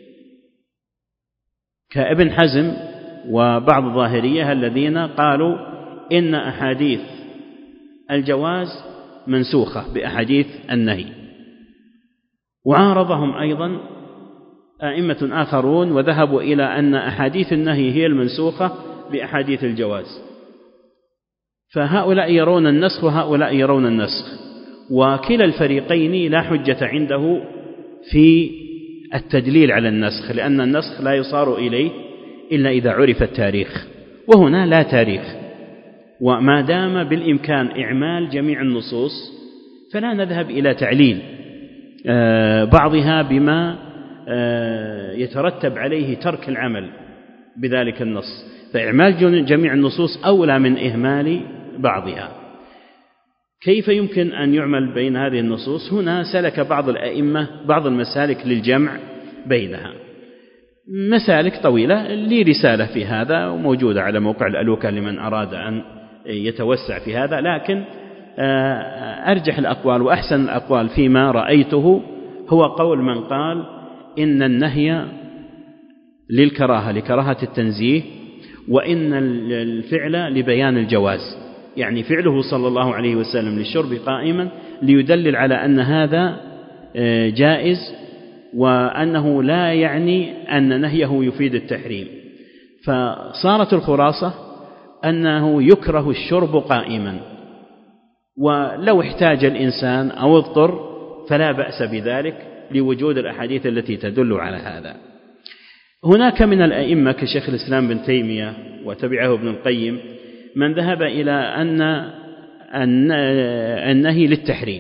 كابن حزم وبعض الظاهرية الذين قالوا إن أحاديث الجواز منسوخة بأحاديث النهي. وعارضهم أيضا أئمة آخرون وذهبوا إلى أن أحاديث النهي هي المنسوخة بأحاديث الجواز. فهؤلاء يرون النسخ وهؤلاء يرون النسخ، وكلا الفريقين لا حجة عنده في التدليل على النسخ، لأن النسخ لا يصار إليه إلا إذا عرف التاريخ، وهنا لا تاريخ. وما دام بالإمكان إعمال جميع النصوص فلا نذهب إلى تعليل بعضها بما يترتب عليه ترك العمل بذلك النص، فإعمال جميع النصوص أولى من إهمال بعضها. كيف يمكن أن يعمل بين هذه النصوص؟ هنا سلك بعض الأئمة بعض المسالك للجمع بينها، مسالك طويلة، لي رسالة في هذا وموجودة على موقع الألوكة لمن أراد أن يتوسع في هذا، لكن أرجح الأقوال وأحسن الأقوال فيما رأيته هو قول من قال إن النهي للكراهة لكراهة التنزيه، وإن الفعل لبيان الجواز، يعني فعله صلى الله عليه وسلم للشرب قائما ليدلل على أن هذا جائز، وأنه لا يعني أن نهيه يفيد التحريم. فصارت الخلاصة أنه يكره الشرب قائما، ولو احتاج الإنسان أو اضطر فلا بأس بذلك لوجود الأحاديث التي تدل على هذا. هناك من الأئمة كشيخ الإسلام بن تيمية وتبعه ابن القيم من ذهب إلى أن النهي للتحريم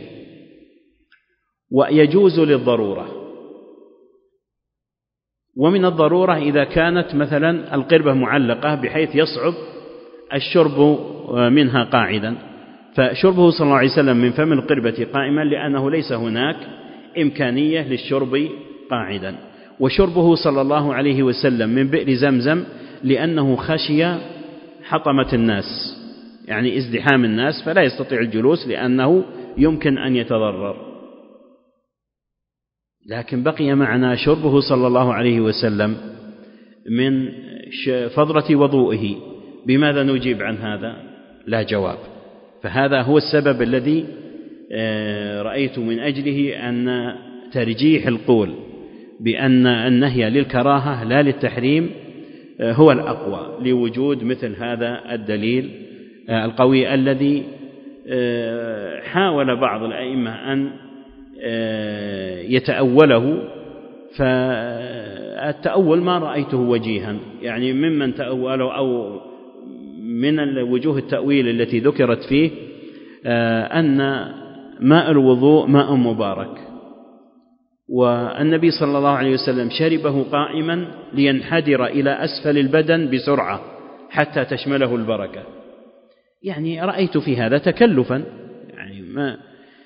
ويجوز للضرورة، ومن الضرورة إذا كانت مثلا القربة معلقة بحيث يصعب الشرب منها قاعدا، فشربه صلى الله عليه وسلم من فم القربة قائما لأنه ليس هناك إمكانية للشرب قاعدا، وشربه صلى الله عليه وسلم من بئر زمزم لأنه خشي حطمة الناس، يعني ازدحام الناس فلا يستطيع الجلوس لأنه يمكن أن يتضرر. لكن بقي معنا شربه صلى الله عليه وسلم من فضلة وضوئه، بماذا نجيب عن هذا؟ لا جواب. فهذا هو السبب الذي رأيت من أجله أن ترجيح القول بأن النهي للكراهة لا للتحريم هو الأقوى، لوجود مثل هذا الدليل القوي الذي حاول بعض الأئمة أن يتأوله، فالتأول ما رأيته وجيها، يعني ممن تأوله أو من وجوه التأويل التي ذكرت فيه أن ماء الوضوء ماء مبارك، والنبي صلى الله عليه وسلم شربه قائما لينحدر إلى أسفل البدن بسرعة حتى تشمله البركة. يعني رأيت في هذا تكلفا، يعني ما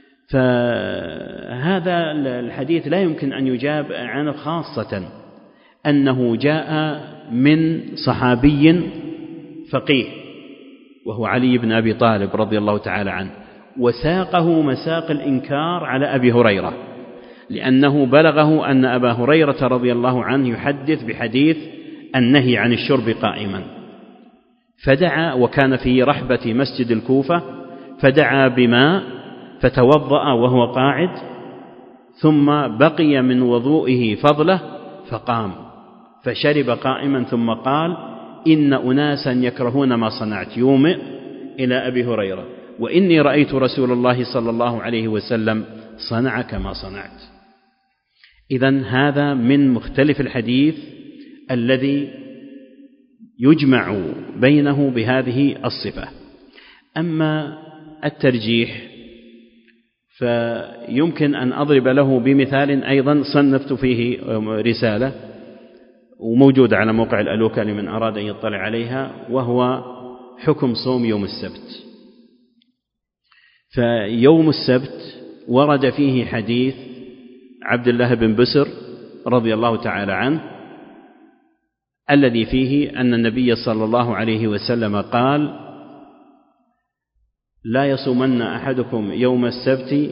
فهذا الحديث لا يمكن أن يجاب عنه، خاصة أنه جاء من صحابي فقيه وهو علي بن أبي طالب رضي الله تعالى عنه، وساقه مساق الإنكار على أبي هريرة، لأنه بلغه أن أبا هريرة رضي الله عنه يحدث بحديث النهي عن الشرب قائما، فدعا، وكان في رحبة مسجد الكوفة، فدعا بماء فتوضأ وهو قاعد، ثم بقي من وضوئه فضله فقام فشرب قائما، ثم قال: إن أناسا يكرهون ما صنعت، يومئ إلى أبي هريرة، وإني رأيت رسول الله صلى الله عليه وسلم صنع كما صنعت. إذن هذا من مختلف الحديث الذي يجمع بينه بهذه الصفة. أما الترجيح فيمكن أن أضرب له بمثال أيضا صنفت فيه رسالة وموجودة على موقع الألوكة لمن أراد أن يطلع عليها، وهو حكم صوم يوم السبت. فيوم السبت ورد فيه حديث عبد الله بن بسر رضي الله تعالى عنه، الذي فيه أن النبي صلى الله عليه وسلم قال: لا يصومن أحدكم يوم السبت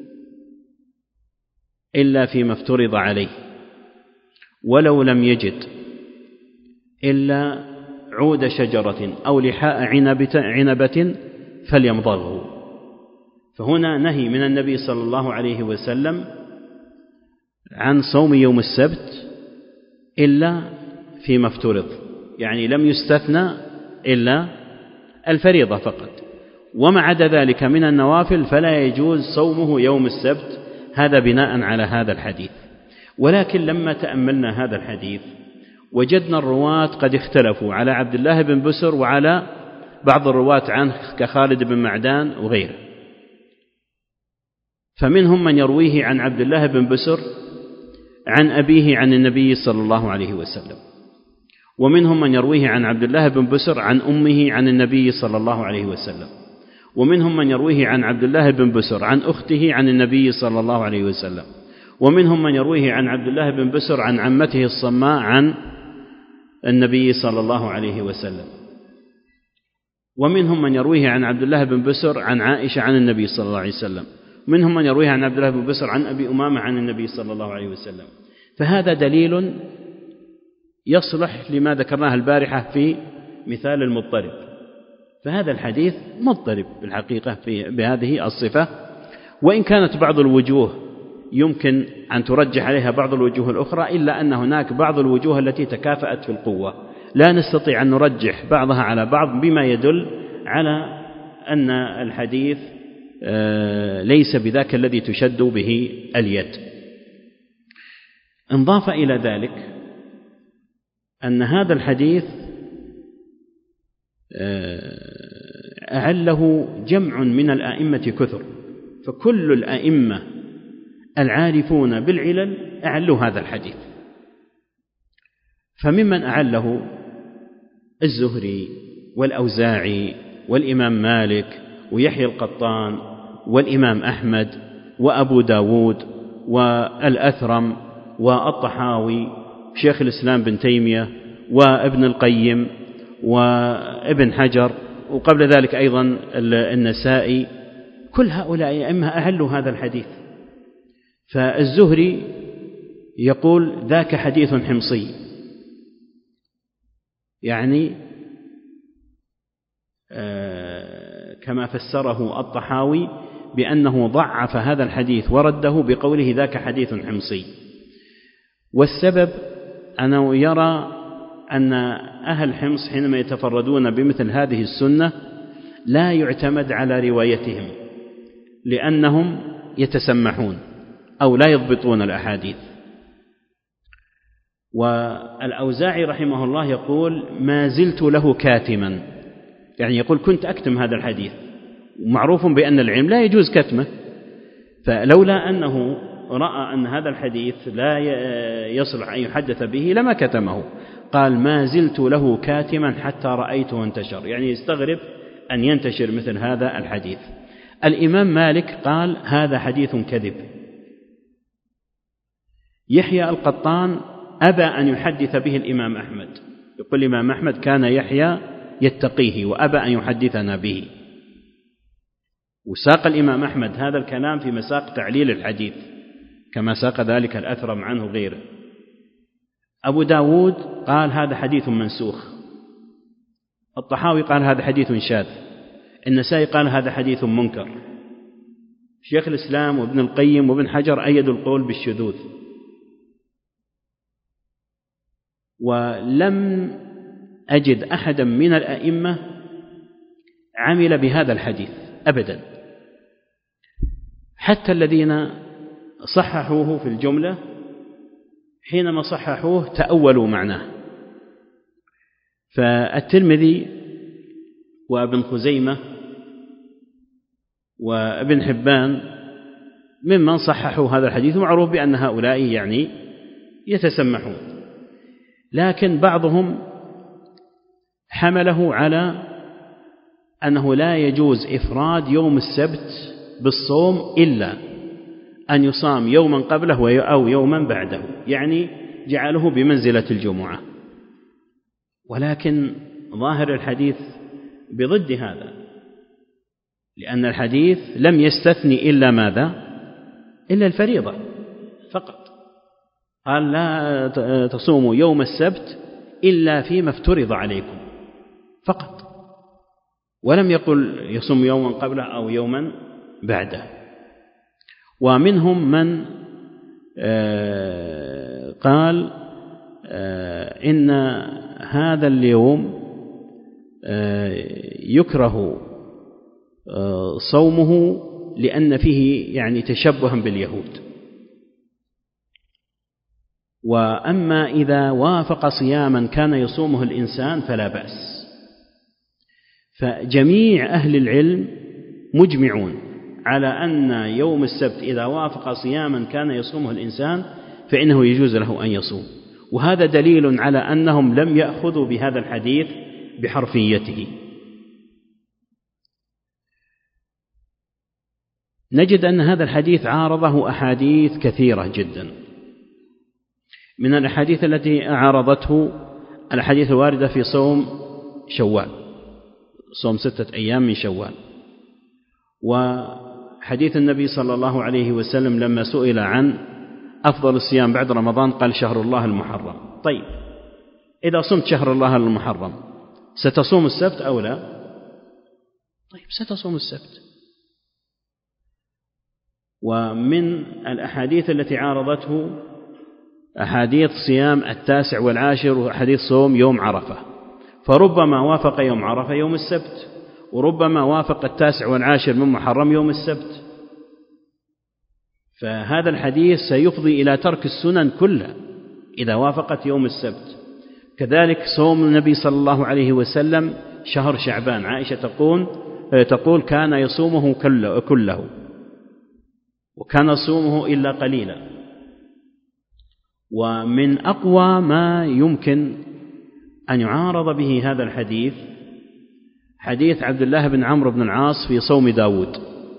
إلا فيما افترض عليه، ولو لم يجد إلا عود شجرة أو لحاء عنبة فليمضغه. فهنا نهي من النبي صلى الله عليه وسلم عن صوم يوم السبت إلا فيما افترض، يعني لم يستثنى إلا الفريضة فقط، وما عدا ذلك من النوافل فلا يجوز صومه يوم السبت، هذا بناء على هذا الحديث. ولكن لما تأملنا هذا الحديث وجدنا الرواة قد اختلفوا على عبد الله بن بسر وعلى بعض الرواة عنه كخالد بن معدان وغيره، فمنهم من يرويه عن عبد الله بن بسر عن أبيه عن النبي صلى الله عليه وسلم، ومنهم من يرويه عن عبد الله بن بسر عن أمه عن النبي صلى الله عليه وسلم، ومنهم من يرويه عن عبد الله بن بسر عن أخته عن النبي صلى الله عليه وسلم، ومنهم من يرويه عن عبد الله بن بسر عن عمته الصماء عن النبي صلى الله عليه وسلم، ومنهم من يرويه عن عبد الله بن بسر عن عائشة عن النبي صلى الله عليه وسلم، منهم من يرويه عن عبد الله بن بسر عن أبي أمامة عن النبي صلى الله عليه وسلم. فهذا دليل يصلح لما ذكرناه البارحة في مثال المضطرب، فهذا الحديث مضطرب بالحقيقة في بهذه الصفة، وإن كانت بعض الوجوه يمكن أن ترجح عليها بعض الوجوه الأخرى، إلا أن هناك بعض الوجوه التي تكافأت في القوة لا نستطيع أن نرجح بعضها على بعض، بما يدل على أن الحديث ليس بذاك الذي تشد به اليد. انضاف إلى ذلك أن هذا الحديث أعله جمع من الآئمة كثر، فكل الآئمة العارفون بالعلل أعلوا هذا الحديث. فممن أعله الزهري والأوزاعي والإمام مالك ويحيى القطان والإمام أحمد وأبو داود والأثرم والطحاوي شيخ الإسلام بن تيمية وابن القيم وابن حجر، وقبل ذلك أيضا النسائي، كل هؤلاء أئمة أعلوا هذا الحديث. فالزهري يقول: ذاك حديث حمصي، يعني كما فسره الطحاوي بأنه ضعف هذا الحديث ورده بقوله ذاك حديث حمصي. والسبب أنه يرى أن أهل حمص حينما يتفردون بمثل هذه السنة لا يعتمد على روايتهم، لأنهم يتسمحون، أو لا يضبطون الأحاديث. والأوزاعي رحمه الله يقول ما زلت له كاتما، يعني يقول كنت أكتم هذا الحديث، ومعروف بأن العلم لا يجوز كتمه، فلولا أنه رأى أن هذا الحديث لا يصلح أن يحدث به لما كتمه. قال ما زلت له كاتما حتى رأيته انتشر، يعني يستغرب أن ينتشر مثل هذا الحديث. الإمام مالك قال هذا حديث كذب. يحيى القطان أبى أن يحدث به الإمام أحمد، يقول الإمام أحمد كان يحيى يتقيه وأبى أن يحدثنا به. وساق الإمام أحمد هذا الكلام في مساق تعليل الحديث كما ساق ذلك الأثرم عنه غيره. أبو داود قال هذا حديث منسوخ، الطحاوي قال هذا حديث شاذ، النسائي قال هذا حديث منكر، شيخ الإسلام وابن القيم وابن حجر أيدوا القول بالشذوذ. ولم أجد أحدا من الأئمة عمل بهذا الحديث أبدا، حتى الذين صححوه في الجملة حينما صححوه تأولوا معناه. فالترمذي وابن خزيمة وابن حبان ممن صححوا هذا الحديث، معروف بأن هؤلاء يعني يتسمحون، لكن بعضهم حمله على أنه لا يجوز إفراد يوم السبت بالصوم إلا أن يصام يوما قبله أو يوما بعده، يعني جعله بمنزلة الجمعة. ولكن ظاهر الحديث بضد هذا، لأن الحديث لم يستثني إلا ماذا؟ إلا الفريضة فقط. قال لا تصوموا يوم السبت إلا فيما افترض عليكم فقط، ولم يقل يصوم يوما قبله أو يوما بعده. ومنهم من قال إن هذا اليوم يكره صومه لأن فيه يعني تشبها باليهود. وأما إذا وافق صياما كان يصومه الإنسان فلا بأس. فجميع أهل العلم مجمعون على أن يوم السبت إذا وافق صياما كان يصومه الإنسان فإنه يجوز له أن يصوم، وهذا دليل على أنهم لم يأخذوا بهذا الحديث بحرفيته. نجد أن هذا الحديث عارضه أحاديث كثيرة جدا. من الأحاديث التي عارضته الأحاديث الواردة في صوم شوال، صوم ستة أيام من شوال، وحديث النبي صلى الله عليه وسلم لما سئل عن أفضل الصيام بعد رمضان قال شهر الله المحرم. طيب إذا صمت شهر الله المحرم ستصوم السبت أو لا؟ طيب ستصوم السبت. ومن الأحاديث التي عارضته أحاديث صيام التاسع والعاشر وأحاديث صوم يوم عرفة، فربما وافق يوم عرفة يوم السبت، وربما وافق التاسع والعاشر من محرم يوم السبت. فهذا الحديث سيفضي إلى ترك السنن كلها إذا وافقت يوم السبت. كذلك صوم النبي صلى الله عليه وسلم شهر شعبان، عائشة تقول تقول كان يصومه كله وكان يصومه إلا قليلا. ومن أقوى ما يمكن أن يعارض به هذا الحديث حديث عبد الله بن عمرو بن العاص في صوم داود،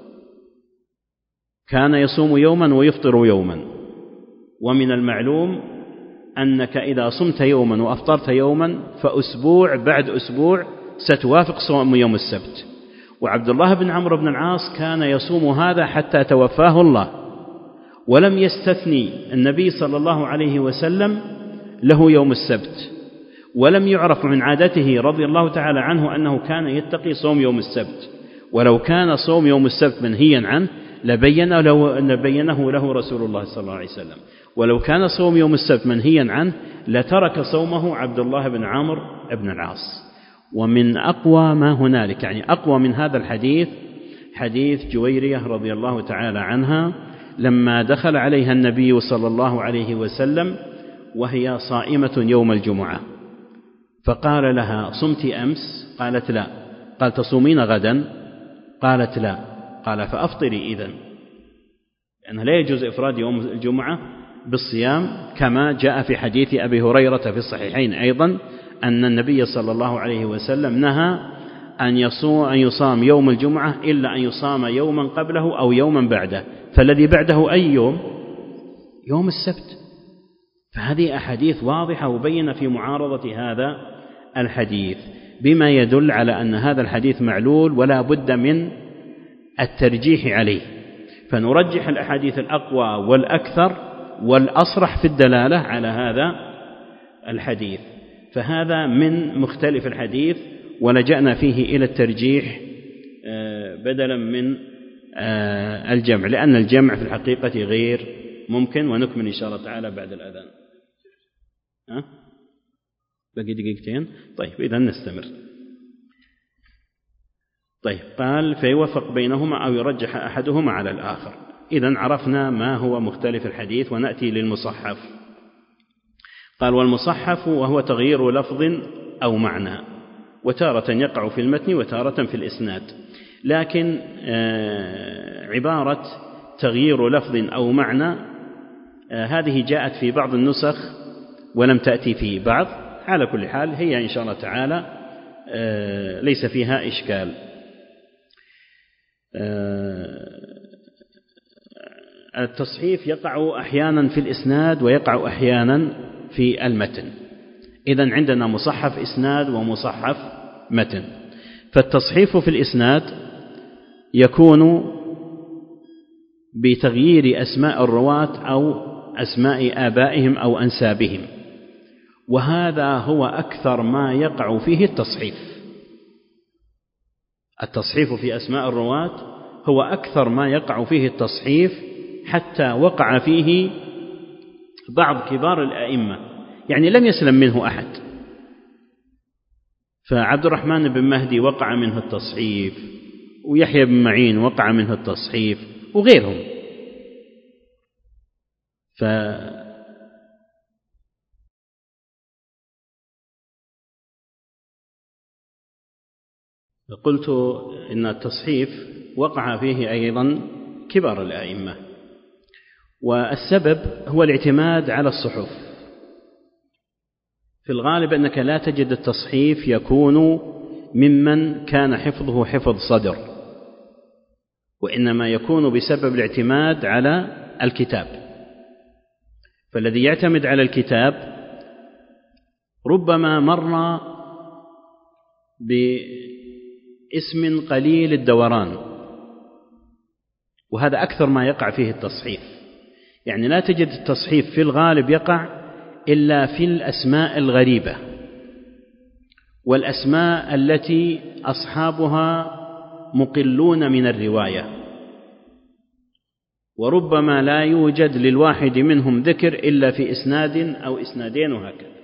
كان يصوم يوما ويفطر يوما. ومن المعلوم أنك إذا صمت يوما وأفطرت يوما فأسبوع بعد أسبوع ستوافق صوم يوم السبت. وعبد الله بن عمرو بن العاص كان يصوم هذا حتى توفاه الله، ولم يستثني النبي صلى الله عليه وسلم له يوم السبت، ولم يعرف من عادته رضي الله تعالى عنه أنه كان يتقي صوم يوم السبت. ولو كان صوم يوم السبت منهيا عنه لبينه له, لبينه له رسول الله صلى الله عليه وسلم، ولو كان صوم يوم السبت منهيا عنه لترك صومه عبد الله بن عمرو بن العاص. ومن أقوى ما هنالك، يعني أقوى من هذا الحديث، حديث جويرية رضي الله تعالى عنها لما دخل عليها النبي صلى الله عليه وسلم وهي صائمة يوم الجمعة، فقال لها: صمت أمس؟ قالت: لا. قال: تصومين غدا؟ قالت: لا. قال: فأفطري إذن، لأنه لا يجوز إفراد يوم الجمعة بالصيام، كما جاء في حديث أبي هريرة في الصحيحين أيضا أن النبي صلى الله عليه وسلم نهى أن يصوم أن يصام يوم الجمعة إلا أن يصام يوما قبله أو يوما بعده، فالذي بعده أي يوم؟ يوم السبت. فهذه أحاديث واضحة وبينة في معارضة هذا الحديث، بما يدل على أن هذا الحديث معلول ولا بد من الترجيح عليه، فنرجح الأحاديث الأقوى والأكثر والأصرح في الدلالة على هذا الحديث. فهذا من مختلف الحديث، ولجأنا فيه إلى الترجيح بدلا من الجمع، لأن الجمع في الحقيقة غير ممكن. ونكمل إن شاء الله تعالى بعد الأذان. ها؟ بقي دقيقتين. طيب إذا نستمر. طيب قال: فيوفق بينهما أو يرجح أحدهما على الآخر. إذن عرفنا ما هو مختلف الحديث، ونأتي للمصحف. قال: والمصحف وهو تغيير لفظ أو معنى، وتارة يقع في المتن وتارة في الإسناد. لكن عبارة تغيير لفظ أو معنى هذه جاءت في بعض النسخ ولم تأتي في بعض. على كل حال هي إن شاء الله تعالى ليس فيها إشكال. التصحيف يقع أحيانا في الإسناد ويقع أحيانا في المتن. إذن عندنا مصحف إسناد ومصحف متن. فالتصحيف في الإسناد يكون بتغيير أسماء الرواة أو أسماء آبائهم أو أنسابهم، وهذا هو أكثر ما يقع فيه التصحيف. التصحيف في أسماء الرواة هو أكثر ما يقع فيه التصحيف، حتى وقع فيه بعض كبار الأئمة، يعني لم يسلم منه أحد. فعبد الرحمن بن مهدي وقع منه التصحيف، ويحيى بن معين وقع منه التصحيف، وغيرهم. ف قلت إن التصحيف وقع فيه أيضا كبار الأئمة، والسبب هو الاعتماد على الصحف. في الغالب أنك لا تجد التصحيف يكون ممن كان حفظه حفظ صدر، وإنما يكون بسبب الاعتماد على الكتاب. فالذي يعتمد على الكتاب ربما مر باسم قليل الدوران، وهذا أكثر ما يقع فيه التصحيف. يعني لا تجد التصحيف في الغالب يقع إلا في الأسماء الغريبة، والأسماء التي أصحابها مقلون من الرواية، وربما لا يوجد للواحد منهم ذكر إلا في إسناد أو إسنادين وهكذا.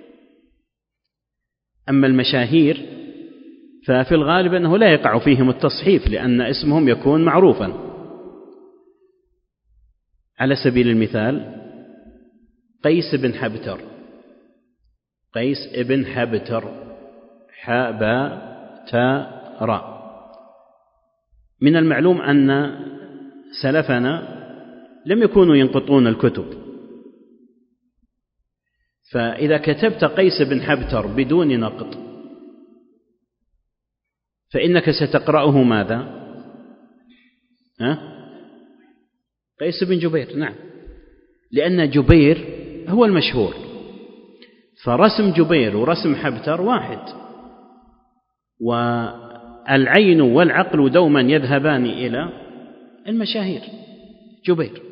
أما المشاهير ففي الغالب أنه لا يقع فيهم التصحيف، لأن اسمهم يكون معروفا. على سبيل المثال قيس بن حبتر، قيس ابن حبتر، حاء باء تاء راء. من المعلوم أن سلفنا لم يكونوا ينقطون الكتب، فإذا كتبت قيس بن حبتر بدون نقط فإنك ستقرأه ماذا؟ ها؟ قيس بن جبير، نعم، لأن جبير هو المشهور، فرسم جبير ورسم حبتر واحد، والعين والعقل دوما يذهبان إلى المشاهير. جبير.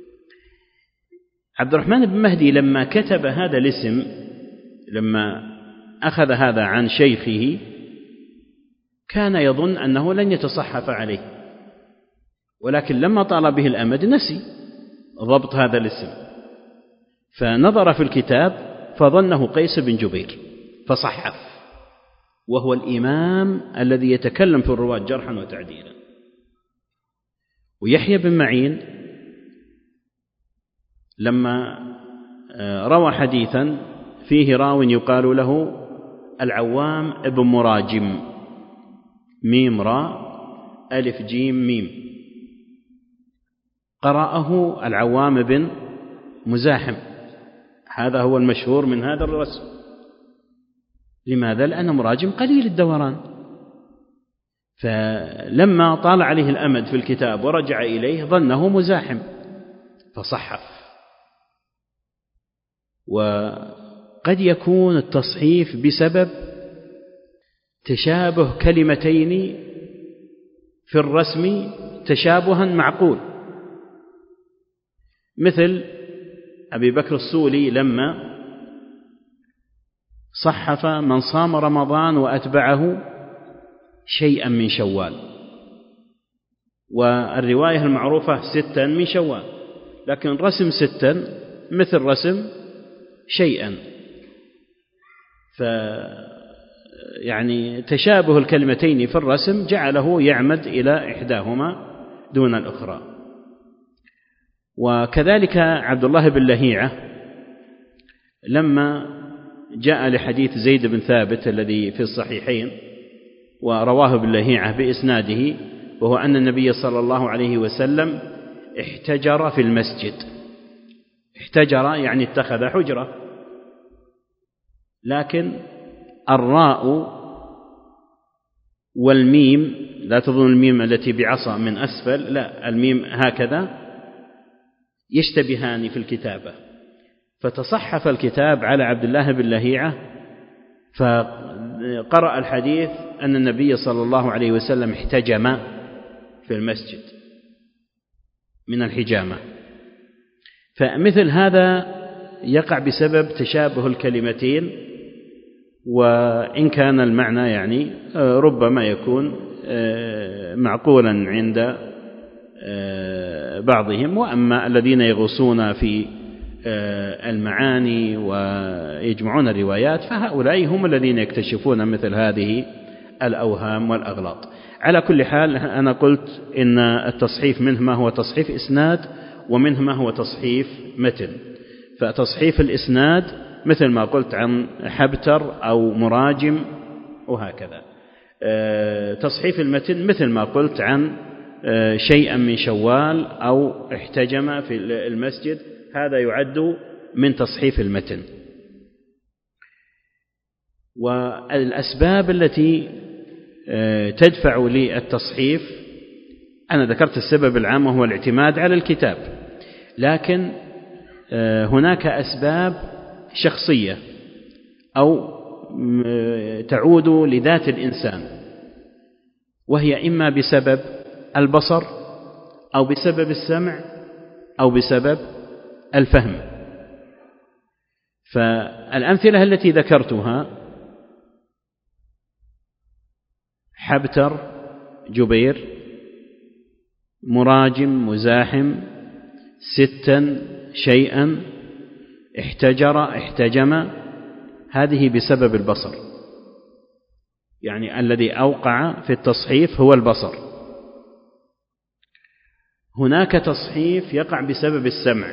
عبد الرحمن بن مهدي لما كتب هذا الاسم، لما أخذ هذا عن شيخه، كان يظن أنه لن يتصحف عليه، ولكن لما طال به الأمد نسي ضبط هذا الاسم، فنظر في الكتاب فظنه قيس بن جبير فصحف، وهو الإمام الذي يتكلم في الرواة جرحا وتعديلا. ويحيى بن معين لما روى حديثا فيه راو يقال له العوام ابن مراجم، ميم راء ألف جيم ميم، قرأه العوام بن مزاحم، هذا هو المشهور من هذا الرسم. لماذا؟ لأن مراجم قليل الدوران، فلما طال عليه الأمد في الكتاب ورجع إليه ظنه مزاحم فصحف. وقد يكون التصحيف بسبب تشابه كلمتين في الرسم تشابها معقول، مثل أبي بكر السولي لما صحف من صام رمضان وأتبعه شيئا من شوال، والرواية المعروفة ستا من شوال، لكن رسم ستا مثل رسم شيئا، ف يعني تشابه الكلمتين في الرسم جعله يعمد إلى إحداهما دون الأخرى. وكذلك عبد الله بن لهيعة لما جاء لحديث زيد بن ثابت الذي في الصحيحين ورواه ابن لهيعة بإسناده، وهو أن النبي صلى الله عليه وسلم احتجر في المسجد. احتجر يعني اتخذ حجرة، لكن الراء والميم لا تظن الميم التي بعصا من أسفل، لا، الميم هكذا يشتبهان في الكتابة، فتصحف الكتاب على عبد الله بن لهيعة، فقرأ الحديث أن النبي صلى الله عليه وسلم احتجم في المسجد من الحجامة. فمثل هذا يقع بسبب تشابه الكلمتين، وإن كان المعنى يعني ربما يكون معقولا عند بعضهم، وأما الذين يغوصون في المعاني ويجمعون الروايات فهؤلاء هم الذين يكتشفون مثل هذه الأوهام والأغلاط. على كل حال أنا قلت إن التصحيف منه ما هو تصحيف إسناد ومنه ما هو تصحيف متن. فتصحيف الإسناد مثل ما قلت عن حبتر أو مراجم وهكذا. تصحيف المتن مثل ما قلت عن شيئا من شوال أو احتجم في المسجد، هذا يعد من تصحيف المتن. والأسباب التي تدفع للتصحيف أنا ذكرت السبب العام وهو الاعتماد على الكتاب، لكن هناك أسباب شخصية أو تعود لذات الإنسان، وهي إما بسبب البصر أو بسبب السمع أو بسبب الفهم. فالأمثلة التي ذكرتها حبتر جبير مراجم مزاحم ستا شيئا احتجر احتجم، هذه بسبب البصر، يعني الذي أوقع في التصحيف هو البصر. هناك تصحيف يقع بسبب السمع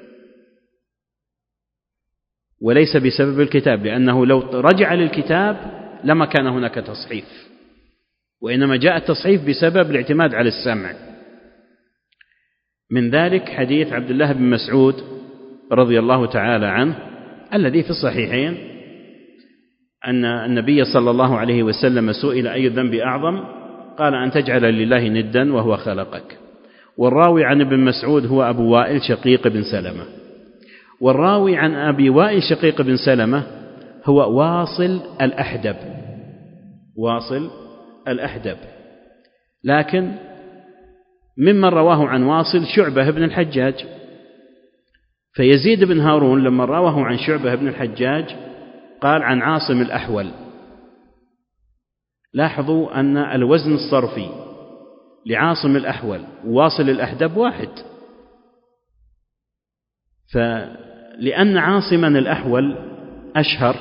وليس بسبب الكتاب، لأنه لو رجع للكتاب لما كان هناك تصحيف، وإنما جاء التصحيف بسبب الاعتماد على السمع. من ذلك حديث عبد الله بن مسعود رضي الله تعالى عنه الذي في الصحيحين أن النبي صلى الله عليه وسلم سئل أي الذنب أعظم؟ قال أن تجعل لله ندا وهو خلقك. والراوي عن ابن مسعود هو أبو وائل شقيق بن سلمة، والراوي عن أبي وائل شقيق بن سلمة هو واصل الأحدب، واصل الأحدب. لكن ممن رواه عن واصل شعبة بن الحجاج، فيزيد بن هارون لما رواه عن شعبة بن الحجاج قال عن عاصم الأحول. لاحظوا أن الوزن الصرفي لعاصم الأحول وواصل الأحدب واحد، فلأن عاصما الأحول أشهر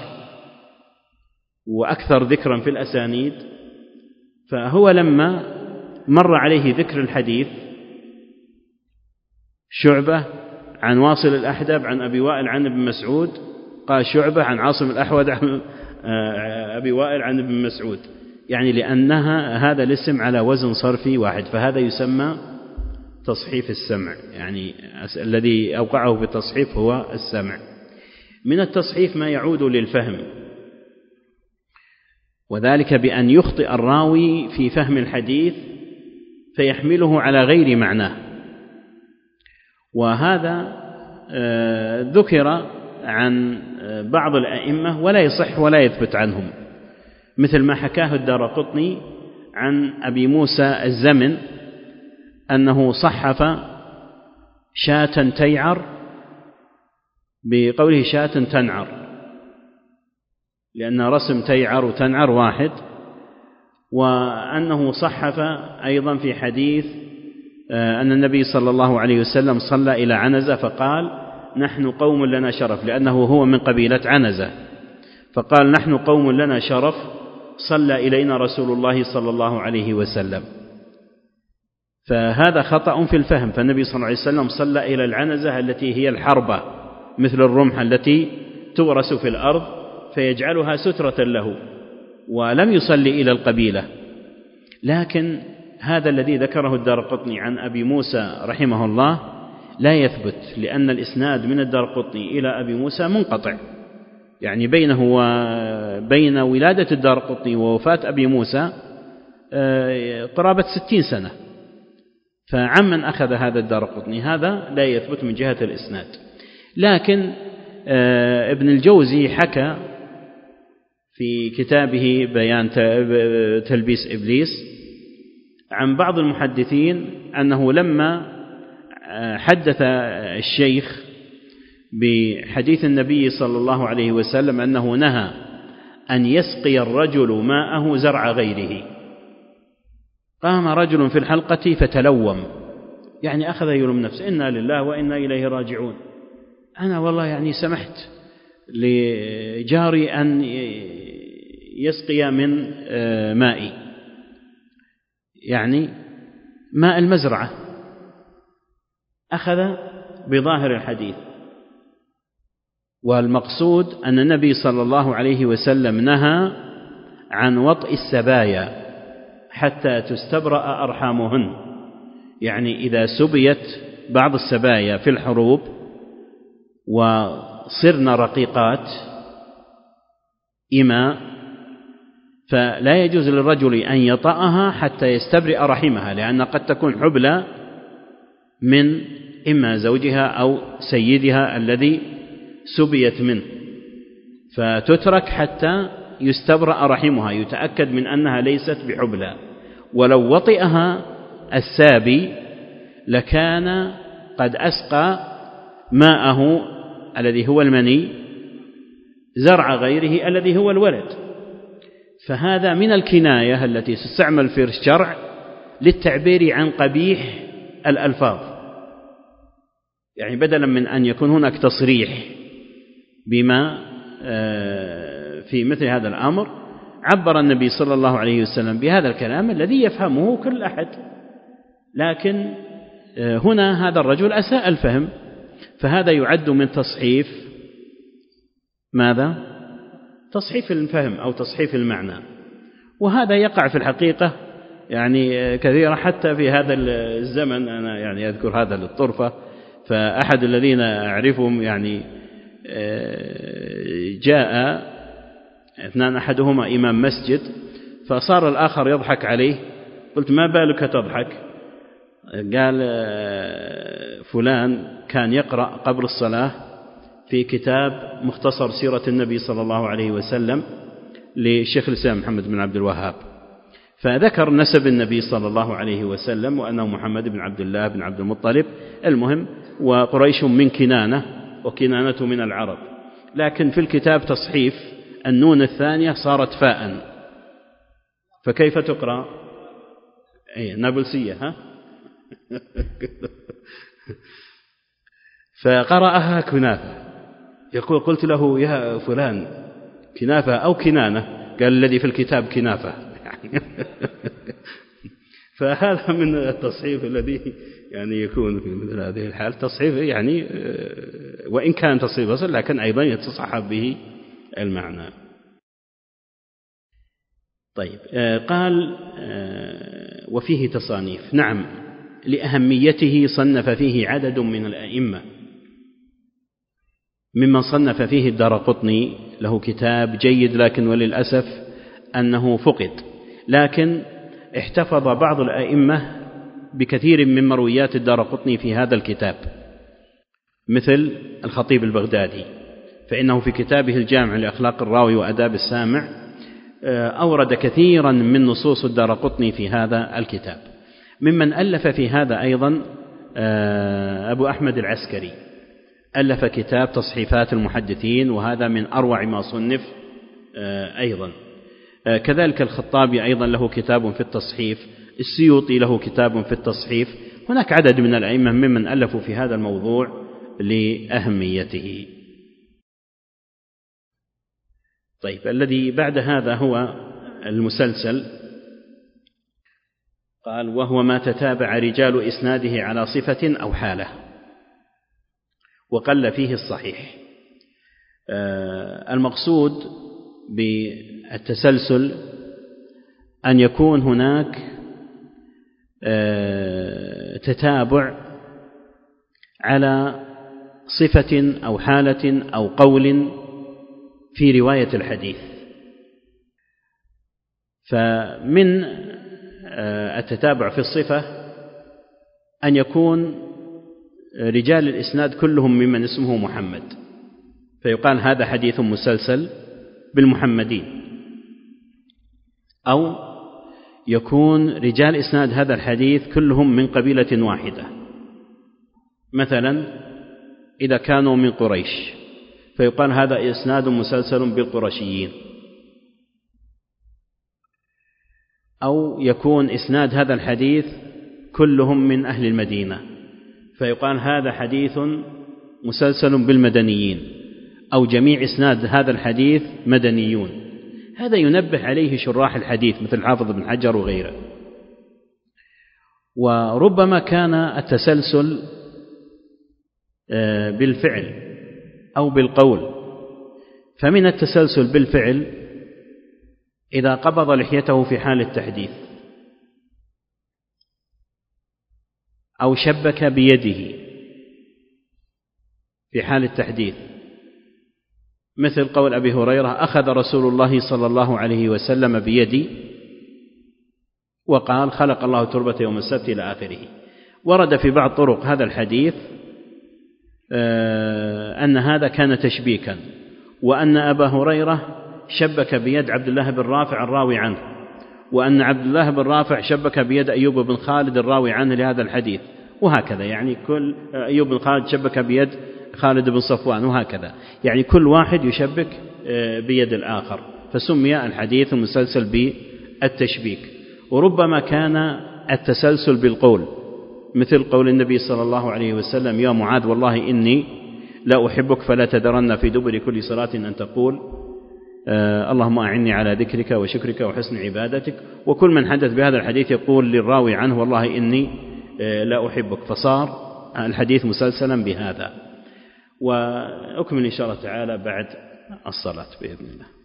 وأكثر ذكرا في الأسانيد، فهو لما مر عليه ذكر الحديث شعبة عن واصل الأحدب عن أبي وائل عن ابن مسعود، قال شعبة عن عاصم الأحود عن أبي وائل عن ابن مسعود، يعني لأنها هذا الاسم على وزن صرفي واحد، فهذا يسمى تصحيف السمع، يعني الذي أوقعه بالتصحيف هو السمع. من التصحيف ما يعود للفهم، وذلك بأن يخطئ الراوي في فهم الحديث فيحمله على غير معناه، وهذا ذكر عن بعض الأئمة ولا يصح ولا يثبت عنهم، مثل ما حكاه الدارقطني عن أبي موسى الزمن أنه صحف شاة تيعر بقوله شاة تنعر، لأن رسم تيعر وتنعر واحد، وأنه صحف أيضا في حديث أن النبي صلى الله عليه وسلم صلى إلى عنزة فقال نحن قوم لنا شرف، لأنه هو من قبيلة عنزة، فقال نحن قوم لنا شرف صلى إلينا رسول الله صلى الله عليه وسلم، فهذا خطأ في الفهم. فالنبي صلى الله عليه وسلم صلى إلى العنزة التي هي الحربة مثل الرمح التي تورس في الأرض فيجعلها سترة له، ولم يصلي إلى القبيلة. لكن هذا الذي ذكره الدارقطني عن أبي موسى رحمه الله لا يثبت، لأن الإسناد من الدارقطني إلى أبي موسى منقطع، يعني بينه وبين ولادة الدارقطني ووفاة أبي موسى قرابة ستين سنة، فعمن أخذ هذا الدارقطني هذا لا يثبت من جهة الإسناد. لكن ابن الجوزي حكى في كتابه بيان تلبيس إبليس عن بعض المحدثين أنه لما حدث الشيخ بحديث النبي صلى الله عليه وسلم أنه نهى أن يسقي الرجل ماءه زرع غيره، قام رجل في الحلقة فتلوم، يعني أخذ يلوم نفسه، إنا لله وإنا إليه راجعون، أنا والله يعني سمحت لجاري أن يسقي من مائي، يعني ماء المزرعة، أخذ بظاهر الحديث. والمقصود أن النبي صلى الله عليه وسلم نهى عن وطئ السبايا حتى تستبرأ أرحامهن، يعني إذا سبيت بعض السبايا في الحروب وصرن رقيقات إماء فلا يجوز للرجل أن يطأها حتى يستبرئ رحمها، لأن قد تكون حبلى من إما زوجها أو سيدها الذي سبيت منه، فتترك حتى يستبرأ رحمها، يتأكد من أنها ليست بحبلى. ولو وطئها السابي لكان قد أسقى ماءه الذي هو المني زرع غيره الذي هو الولد، فهذا من الكناية التي تستعمل في الشرع للتعبير عن قبيح الألفاظ، يعني بدلا من أن يكون هناك تصريح بما في مثل هذا الأمر عبر النبي صلى الله عليه وسلم بهذا الكلام الذي يفهمه كل أحد. لكن هنا هذا الرجل أساء الفهم، فهذا يعد من تصحيف ماذا؟ تصحيف الفهم أو تصحيف المعنى، وهذا يقع في الحقيقة يعني كثيرا حتى في هذا الزمن. أنا يعني أذكر هذا للطرفة، فأحد الذين أعرفهم يعني جاء اثنان أحدهما إمام مسجد فصار الآخر يضحك عليه، قلت ما بالك تضحك؟ قال فلان كان يقرأ قبل الصلاة في كتاب مختصر سيرة النبي صلى الله عليه وسلم للشيخ الإسلام محمد بن عبد الوهاب، فذكر نسب النبي صلى الله عليه وسلم وأنه محمد بن عبد الله بن عبد المطلب، المهم وقريش من كنانة وكنانة من العرب، لكن في الكتاب تصحيف النون الثانية صارت فاء، فكيف تقرأ؟ أي نابلسية ها فقرأها كنافة، يقول قلت له يا فلان كنافة أو كنانة؟ قال الذي في الكتاب كنافة فهذا من التصحيف الذي يعني يكون في مثل هذه الحال تصحيف يعني وإن كان تصحيف أصل لكن أيضا يتصحف به المعنى. طيب قال وفيه تصانيف. نعم لأهميته صنف فيه عدد من الأئمة، ممن صنف فيه الدارقطني له كتاب جيد لكن وللأسف أنه فقد، لكن احتفظ بعض الأئمة بكثير من مرويات الدارقطني في هذا الكتاب، مثل الخطيب البغدادي، فإنه في كتابه الجامع لأخلاق الراوي وأداب السامع أورد كثيرا من نصوص الدارقطني في هذا الكتاب. ممن ألف في هذا أيضا أبو أحمد العسكري، ألف كتاب تصحيفات المحدثين، وهذا من أروع ما صنف أيضا. كذلك الخطابي أيضا له كتاب في التصحيف، السيوطي له كتاب في التصحيف. هناك عدد من الأئمة ممن ألفوا في هذا الموضوع لأهميته. طيب الذي بعد هذا هو المسلسل. قال وهو ما تتابع رجال إسناده على صفة أو حالة وقل فيه الصحيح. المقصود بالتسلسل أن يكون هناك تتابع على صفة أو حالة أو قول في رواية الحديث. فمن التتابع في الصفة أن يكون رجال الإسناد كلهم ممن اسمه محمد، فيقال هذا حديث مسلسل بالمحمدين. أو يكون رجال إسناد هذا الحديث كلهم من قبيلة واحدة، مثلا إذا كانوا من قريش فيقال هذا إسناد مسلسل بالقرشيين. أو يكون إسناد هذا الحديث كلهم من أهل المدينة فيقال هذا حديث مسلسل بالمدنيين، أو جميع إسناد هذا الحديث مدنيون. هذا ينبه عليه شراح الحديث مثل حافظ بن حجر وغيره. وربما كان التسلسل بالفعل أو بالقول، فمن التسلسل بالفعل إذا قبض لحيته في حال التحديث أو شبك بيده في حال التحديث، مثل قول أبي هريرة أخذ رسول الله صلى الله عليه وسلم بيدي وقال خلق الله تربة يوم السبت إلى آخره. ورد في بعض طرق هذا الحديث أن هذا كان تشبيكا، وأن أبا هريرة شبك بيد عبد الله بن رافع الراوي عنه، وأن عبد الله بن رافع شبك بيد أيوب بن خالد الراوي عنه لهذا الحديث، وهكذا. يعني كل أيوب بن خالد شبك بيد خالد بن صفوان، وهكذا. يعني كل واحد يشبك بيد الآخر، فسمي الحديث المسلسل بالتشبيك. وربما كان التسلسل بالقول، مثل قول النبي صلى الله عليه وسلم يا معاذ والله إني لا أحبك فلا تذرن في دبر كل صلاة أن تقول آه اللهم أعني على ذكرك وشكرك وحسن عبادتك. وكل من حدث بهذا الحديث يقول للراوي عنه والله إني آه لا أحبك، فصار الحديث مسلسلا بهذا. وأكمل إن شاء الله تعالى بعد الصلاة بإذن الله.